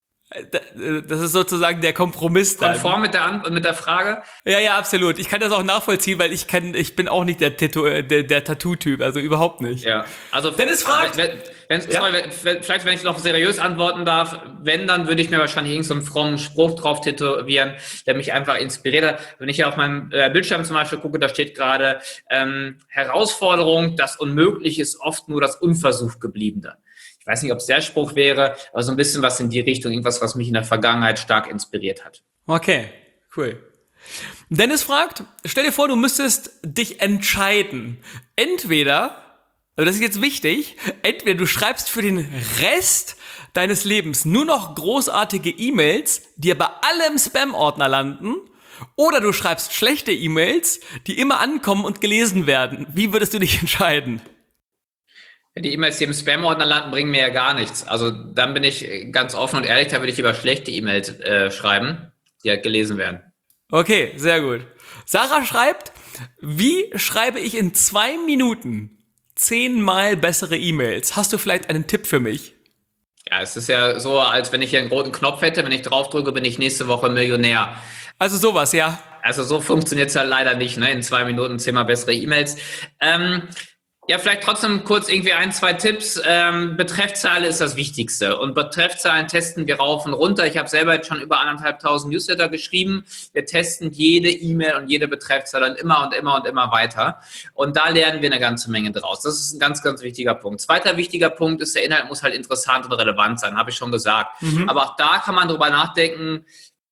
Speaker 2: Das ist sozusagen der Kompromiss dann.
Speaker 3: Konform mit der, An- mit der Frage?
Speaker 2: Ja, ja, absolut. Ich kann das auch nachvollziehen, weil ich kann, ich bin auch nicht der, Tattoo, der, der Tattoo-Typ, also überhaupt nicht.
Speaker 3: Ja, also
Speaker 2: Dennis fragt.
Speaker 3: Wenn, wenn, ja. sorry, wenn, vielleicht, wenn ich noch seriös antworten darf, wenn, dann würde ich mir wahrscheinlich irgendeinen so einen frommen Spruch drauf tätowieren, der mich einfach inspiriert hat. Wenn ich ja auf meinem äh, Bildschirm zum Beispiel gucke, da steht gerade ähm, Herausforderung, das Unmögliche ist oft nur das unversucht Gebliebene. Ich weiß nicht, ob es der Spruch wäre, aber so ein bisschen was in die Richtung, irgendwas, was mich in der Vergangenheit stark inspiriert hat.
Speaker 2: Okay, cool. Dennis fragt, stell dir vor, du müsstest dich entscheiden. Entweder, also das ist jetzt wichtig, entweder du schreibst für den Rest deines Lebens nur noch großartige E-Mails, die aber alle im Spam-Ordner landen, oder du schreibst schlechte E-Mails, die immer ankommen und gelesen werden. Wie würdest du dich entscheiden?
Speaker 3: Die E-Mails, die im Spam-Ordner landen, bringen mir ja gar nichts. Also dann bin ich ganz offen und ehrlich, da würde ich lieber schlechte E-Mails äh, schreiben, die halt gelesen werden.
Speaker 2: Okay, sehr gut. Sarah schreibt, wie schreibe ich in zwei Minuten zehnmal bessere E-Mails? Hast du vielleicht einen Tipp für mich?
Speaker 3: Ja, es ist ja so, als wenn ich hier einen roten Knopf hätte, wenn ich drauf drücke, bin ich nächste Woche Millionär.
Speaker 2: Also sowas, ja.
Speaker 3: Also so funktioniert es ja leider nicht, ne? In zwei Minuten zehnmal bessere E-Mails. Ähm, Ja, vielleicht trotzdem kurz irgendwie ein, zwei Tipps. Ähm, Betreffzeile ist das Wichtigste und Betreffzeilen testen wir rauf und runter. Ich habe selber jetzt schon über anderthalbtausend Newsletter geschrieben. Wir testen jede E-Mail und jede Betreffzeile und immer und immer und immer weiter. Und da lernen wir eine ganze Menge draus. Das ist ein ganz, ganz wichtiger Punkt. Zweiter wichtiger Punkt ist, der Inhalt muss halt interessant und relevant sein, habe ich schon gesagt. Mhm. Aber auch da kann man drüber nachdenken,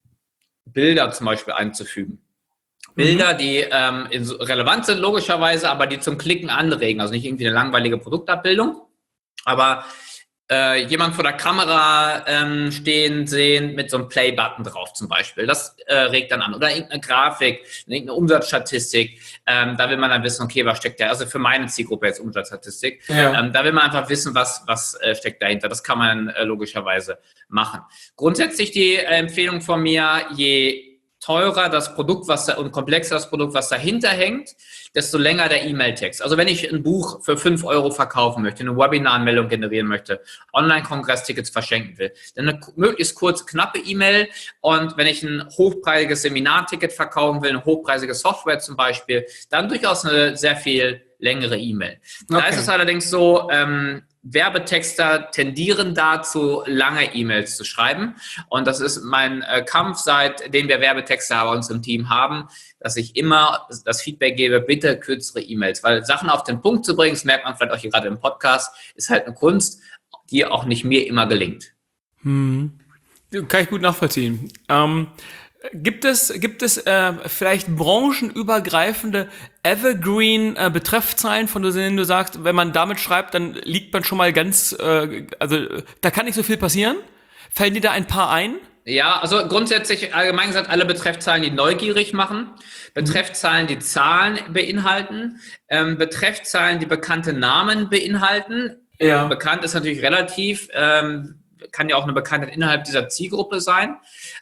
Speaker 3: Bilder zum Beispiel einzufügen. Bilder, die ähm, relevant sind, logischerweise, aber die zum Klicken anregen. Also nicht irgendwie eine langweilige Produktabbildung, aber äh, jemand vor der Kamera ähm, stehen sehen mit so einem Play-Button drauf zum Beispiel. Das äh, regt dann an. Oder irgendeine Grafik, irgendeine Umsatzstatistik. Ähm, da will man dann wissen, okay, was steckt da? Also für meine Zielgruppe jetzt Umsatzstatistik. Ja. Ähm, da will man einfach wissen, was, was äh, steckt dahinter. Das kann man äh, logischerweise machen. Grundsätzlich die äh, Empfehlung von mir, je teurer das Produkt, was da, und komplexer das Produkt, was dahinter hängt, desto länger der E-Mail-Text. Also wenn ich ein Buch für fünf Euro verkaufen möchte, eine Webinar-Anmeldung generieren möchte, Online-Kongress-Tickets verschenken will, dann eine möglichst kurze, knappe E-Mail. Und wenn ich ein hochpreisiges Seminarticket verkaufen will, eine hochpreisige Software zum Beispiel, dann durchaus eine sehr viel längere E-Mail. Okay. Da ist es allerdings so, ähm, Werbetexter tendieren dazu, lange E-Mails zu schreiben. Und das ist mein äh, Kampf, seitdem wir Werbetexter bei uns im Team haben, dass ich immer das Feedback gebe, bitte kürzere E-Mails. Weil Sachen auf den Punkt zu bringen, das merkt man vielleicht auch hier gerade im Podcast, ist halt eine Kunst, die auch nicht mir immer gelingt.
Speaker 2: Hm. Kann ich gut nachvollziehen. Ähm Gibt es, gibt es äh, vielleicht branchenübergreifende Evergreen-Betreffzeilen, äh, von denen du sagst, wenn man damit schreibt, dann liegt man schon mal ganz, äh, also da kann nicht so viel passieren? Fallen dir da ein paar ein?
Speaker 3: Ja, also grundsätzlich allgemein gesagt, alle Betreffzeilen, die neugierig machen, Betreffzeilen, die Zahlen beinhalten, ähm, Betreffzeilen, die bekannte Namen beinhalten. Ja. Bekannt ist natürlich relativ, ähm, kann ja auch eine Bekanntheit innerhalb dieser Zielgruppe sein.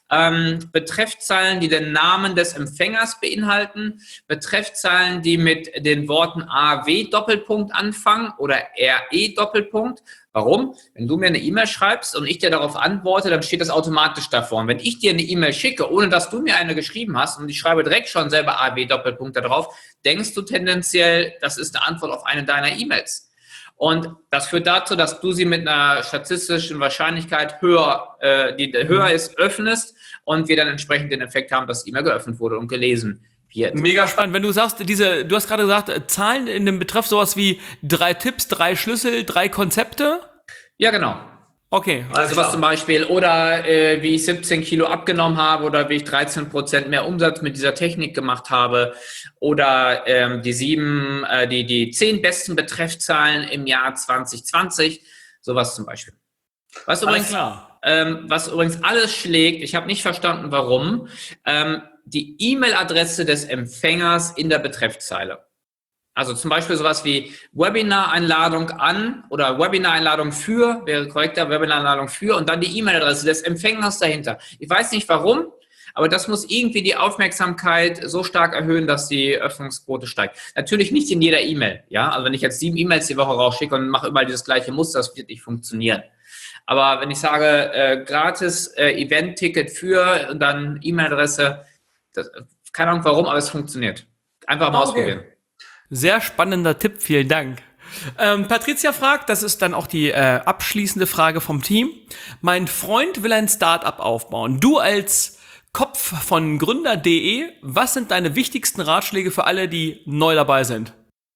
Speaker 3: Ähm, Betreffzeilen, die den Namen des Empfängers beinhalten, Betreffzeilen, die mit den Worten A W Doppelpunkt anfangen oder R E Doppelpunkt. Warum? Wenn du mir eine E-Mail schreibst und ich dir darauf antworte, dann steht das automatisch davor. Und wenn ich dir eine E-Mail schicke, ohne dass du mir eine geschrieben hast und ich schreibe direkt schon selber A W Doppelpunkt da drauf, denkst du tendenziell, das ist eine Antwort auf eine deiner E-Mails. Und das führt dazu, dass du sie mit einer statistischen Wahrscheinlichkeit höher, äh, die höher ist, öffnest und wir dann entsprechend den Effekt haben, dass die E-Mail geöffnet wurde und gelesen wird.
Speaker 2: Mega spannend. Wenn du sagst, diese, du hast gerade gesagt, Zahlen in dem Betreff sowas wie drei Tipps, drei Schlüssel, drei Konzepte?
Speaker 3: Ja, genau.
Speaker 2: Okay.
Speaker 3: Also was zum Beispiel, oder äh, wie ich siebzehn Kilo abgenommen habe oder wie ich dreizehn Prozent mehr Umsatz mit dieser Technik gemacht habe oder ähm, die sieben, äh, die, die zehn besten Betreffzahlen im Jahr zwanzig zwanzig, sowas zum Beispiel. Was übrigens, ähm, was übrigens alles schlägt, ich habe nicht verstanden, warum, ähm, die E-Mail-Adresse des Empfängers in der Betreffzeile. Also zum Beispiel sowas wie Webinar-Einladung an oder Webinar-Einladung für, wäre korrekter, Webinar-Einladung für und dann die E-Mail-Adresse des Empfängers dahinter. Ich weiß nicht warum, aber das muss irgendwie die Aufmerksamkeit so stark erhöhen, dass die Öffnungsquote steigt. Natürlich nicht in jeder E-Mail, ja. Also wenn ich jetzt sieben E-Mails die Woche rausschicke und mache überall dieses gleiche Muster, das wird nicht funktionieren. Aber wenn ich sage, äh, gratis äh, Event-Ticket für und dann E-Mail-Adresse, das, keine Ahnung warum, aber es funktioniert. Einfach mal okay. ausprobieren.
Speaker 2: Sehr spannender Tipp, vielen Dank. Ähm, Patricia fragt, das ist dann auch die äh, abschließende Frage vom Team. Mein Freund will ein Startup aufbauen. Du als Kopf von Gründer punkt de, was sind deine wichtigsten Ratschläge für alle, die neu dabei sind?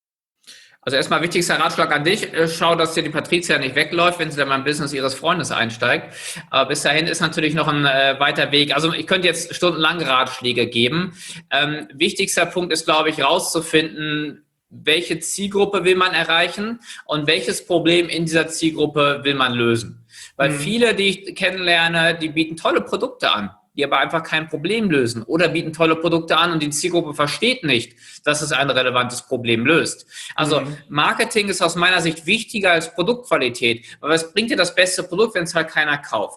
Speaker 3: Also erstmal wichtigster Ratschlag an dich, schau, dass dir die Patricia nicht wegläuft, wenn sie dann mal im Business ihres Freundes einsteigt. Aber bis dahin ist natürlich noch ein äh, weiter Weg. Also ich könnte jetzt stundenlang Ratschläge geben. Ähm, wichtigster Punkt ist, glaube ich, rauszufinden, welche Zielgruppe will man erreichen und welches Problem in dieser Zielgruppe will man lösen. Weil mhm. viele, die ich kennenlerne, die bieten tolle Produkte an, die aber einfach kein Problem lösen oder bieten tolle Produkte an und die Zielgruppe versteht nicht, dass es ein relevantes Problem löst. Also mhm. Marketing ist aus meiner Sicht wichtiger als Produktqualität, weil es bringt dir das beste Produkt, wenn es halt keiner kauft.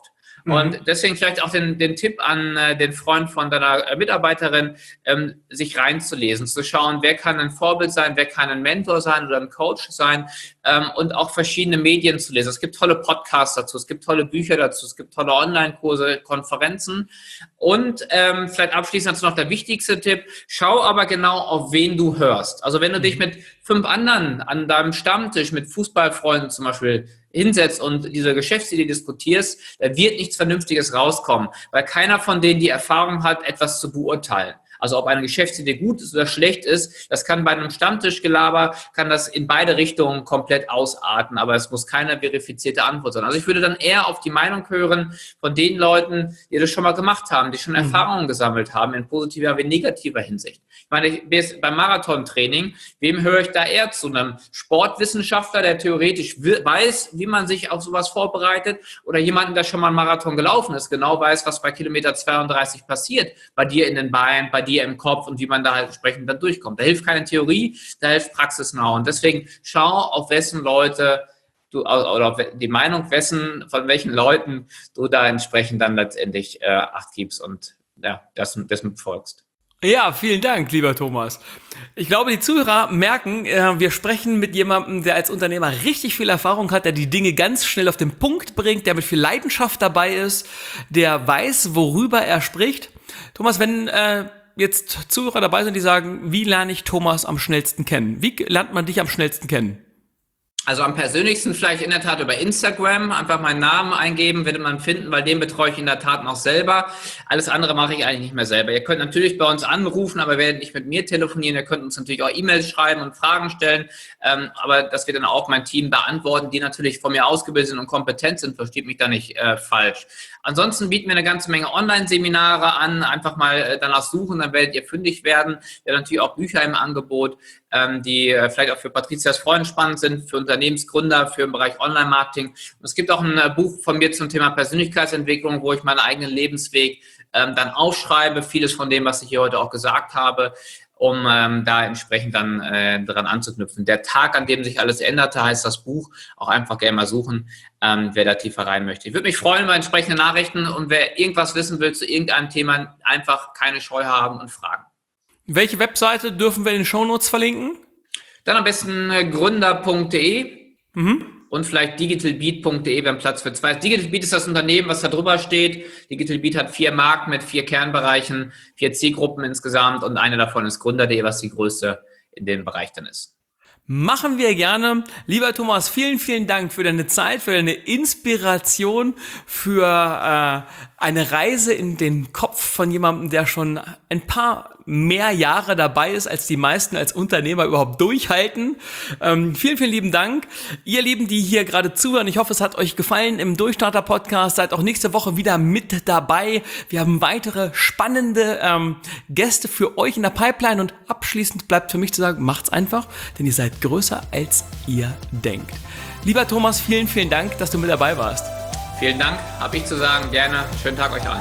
Speaker 3: Mhm. Und deswegen vielleicht auch den, den Tipp an äh, den Freund von deiner äh, Mitarbeiterin, ähm, sich reinzulesen, zu schauen, wer kann ein Vorbild sein, wer kann ein Mentor sein oder ein Coach sein, ähm, und auch verschiedene Medien zu lesen. Es gibt tolle Podcasts dazu, es gibt tolle Bücher dazu, es gibt tolle Online-Kurse, Konferenzen. Und ähm, vielleicht abschließend dazu noch der wichtigste Tipp, schau aber genau, auf wen du hörst. Also wenn du dich mit fünf anderen an deinem Stammtisch, mit Fußballfreunden zum Beispiel, hinsetzt und diese Geschäftsidee diskutierst, da wird nichts Vernünftiges rauskommen, weil keiner von denen die Erfahrung hat, etwas zu beurteilen. Also ob eine Geschäftsidee gut ist oder schlecht ist, das kann bei einem Stammtischgelaber, kann das in beide Richtungen komplett ausarten, aber es muss keine verifizierte Antwort sein. Also ich würde dann eher auf die Meinung hören von den Leuten, die das schon mal gemacht haben, die schon mhm. Erfahrungen gesammelt haben, in positiver wie negativer Hinsicht. Ich meine, ich, beim Marathontraining, wem höre ich da eher zu? Einem Sportwissenschaftler, der theoretisch weiß, wie man sich auf sowas vorbereitet, oder jemanden, der schon mal einen Marathon gelaufen ist, genau weiß, was bei Kilometer zweiunddreißig passiert, bei dir in den Beinen, bei dir im Kopf und wie man da halt entsprechend dann durchkommt. Da hilft keine Theorie, da hilft praxisnah. Und deswegen schau, auf wessen Leute du, oder auf die Meinung wessen, von welchen Leuten du da entsprechend dann letztendlich äh, Acht gibst und ja, das, das folgst.
Speaker 2: Ja, vielen Dank, lieber Thomas. Ich glaube, die Zuhörer merken, äh, wir sprechen mit jemandem, der als Unternehmer richtig viel Erfahrung hat, der die Dinge ganz schnell auf den Punkt bringt, der mit viel Leidenschaft dabei ist, der weiß, worüber er spricht. Thomas, wenn äh, jetzt Zuhörer dabei sind, die sagen, wie lerne ich Thomas am schnellsten kennen? Wie lernt man dich am schnellsten kennen?
Speaker 3: Also am persönlichsten vielleicht in der Tat über Instagram, einfach meinen Namen eingeben, wird man finden, weil den betreue ich in der Tat noch selber. Alles andere mache ich eigentlich nicht mehr selber. Ihr könnt natürlich bei uns anrufen, aber werdet nicht mit mir telefonieren. Ihr könnt uns natürlich auch E-Mails schreiben und Fragen stellen, ähm, aber das wird dann auch mein Team beantworten, die natürlich von mir ausgebildet sind und kompetent sind, versteht mich da nicht äh, falsch. Ansonsten bieten wir eine ganze Menge Online-Seminare an, einfach mal äh, danach suchen, dann werdet ihr fündig werden. Wir haben natürlich auch Bücher im Angebot, ähm, die äh, vielleicht auch für Patrizias Freunde spannend sind, für Unternehmensgründer, für den Bereich Online-Marketing. Und es gibt auch ein äh, Buch von mir zum Thema Persönlichkeitsentwicklung, wo ich meinen eigenen Lebensweg ähm, dann aufschreibe, vieles von dem, was ich hier heute auch gesagt habe, um ähm, da entsprechend dann äh, dran anzuknüpfen. Der Tag, an dem sich alles änderte, heißt das Buch. Auch einfach gerne mal suchen, ähm, wer da tiefer rein möchte. Ich würde mich freuen über entsprechende Nachrichten und wer irgendwas wissen will zu irgendeinem Thema, einfach keine Scheu haben und fragen.
Speaker 2: Welche Webseite dürfen wir in den Shownotes verlinken?
Speaker 3: Dann am besten äh, gründer punkt de
Speaker 2: Mhm.
Speaker 3: und vielleicht digitalbeat punkt de, wir haben Platz für zwei. Digitalbeat ist das Unternehmen, was da drüber steht. Digitalbeat hat vier Marken mit vier Kernbereichen, vier Zielgruppen insgesamt und eine davon ist gründer punkt de, was die größte in dem Bereich dann ist.
Speaker 2: Machen wir gerne. Lieber Thomas, vielen, vielen Dank für deine Zeit, für deine Inspiration, für äh, eine Reise in den Kopf von jemandem, der schon ein paar mehr Jahre dabei ist, als die meisten als Unternehmer überhaupt durchhalten. Ähm, vielen, vielen lieben Dank. Ihr Lieben, die hier gerade zuhören, ich hoffe, es hat euch gefallen im Durchstarter-Podcast. Seid auch nächste Woche wieder mit dabei. Wir haben weitere spannende ähm, Gäste für euch in der Pipeline und abschließend bleibt für mich zu sagen, macht's einfach, denn ihr seid größer, als ihr denkt. Lieber Thomas, vielen, vielen Dank, dass du mit dabei warst.
Speaker 3: Vielen Dank, habe ich zu sagen. Gerne. Schönen Tag euch allen.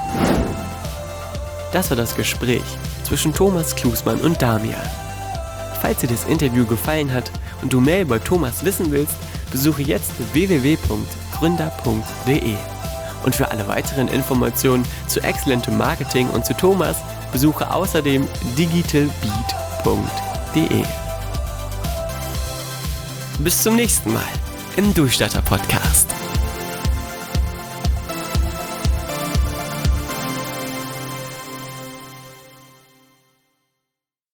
Speaker 1: Das war das Gespräch zwischen Thomas Klusmann und Damian. Falls dir das Interview gefallen hat und du mehr über Thomas wissen willst, besuche jetzt w w w punkt gründer punkt de. Und für alle weiteren Informationen zu exzellentem Marketing und zu Thomas, besuche außerdem digitalbeat punkt de. Bis zum nächsten Mal im Durchstarter Podcast.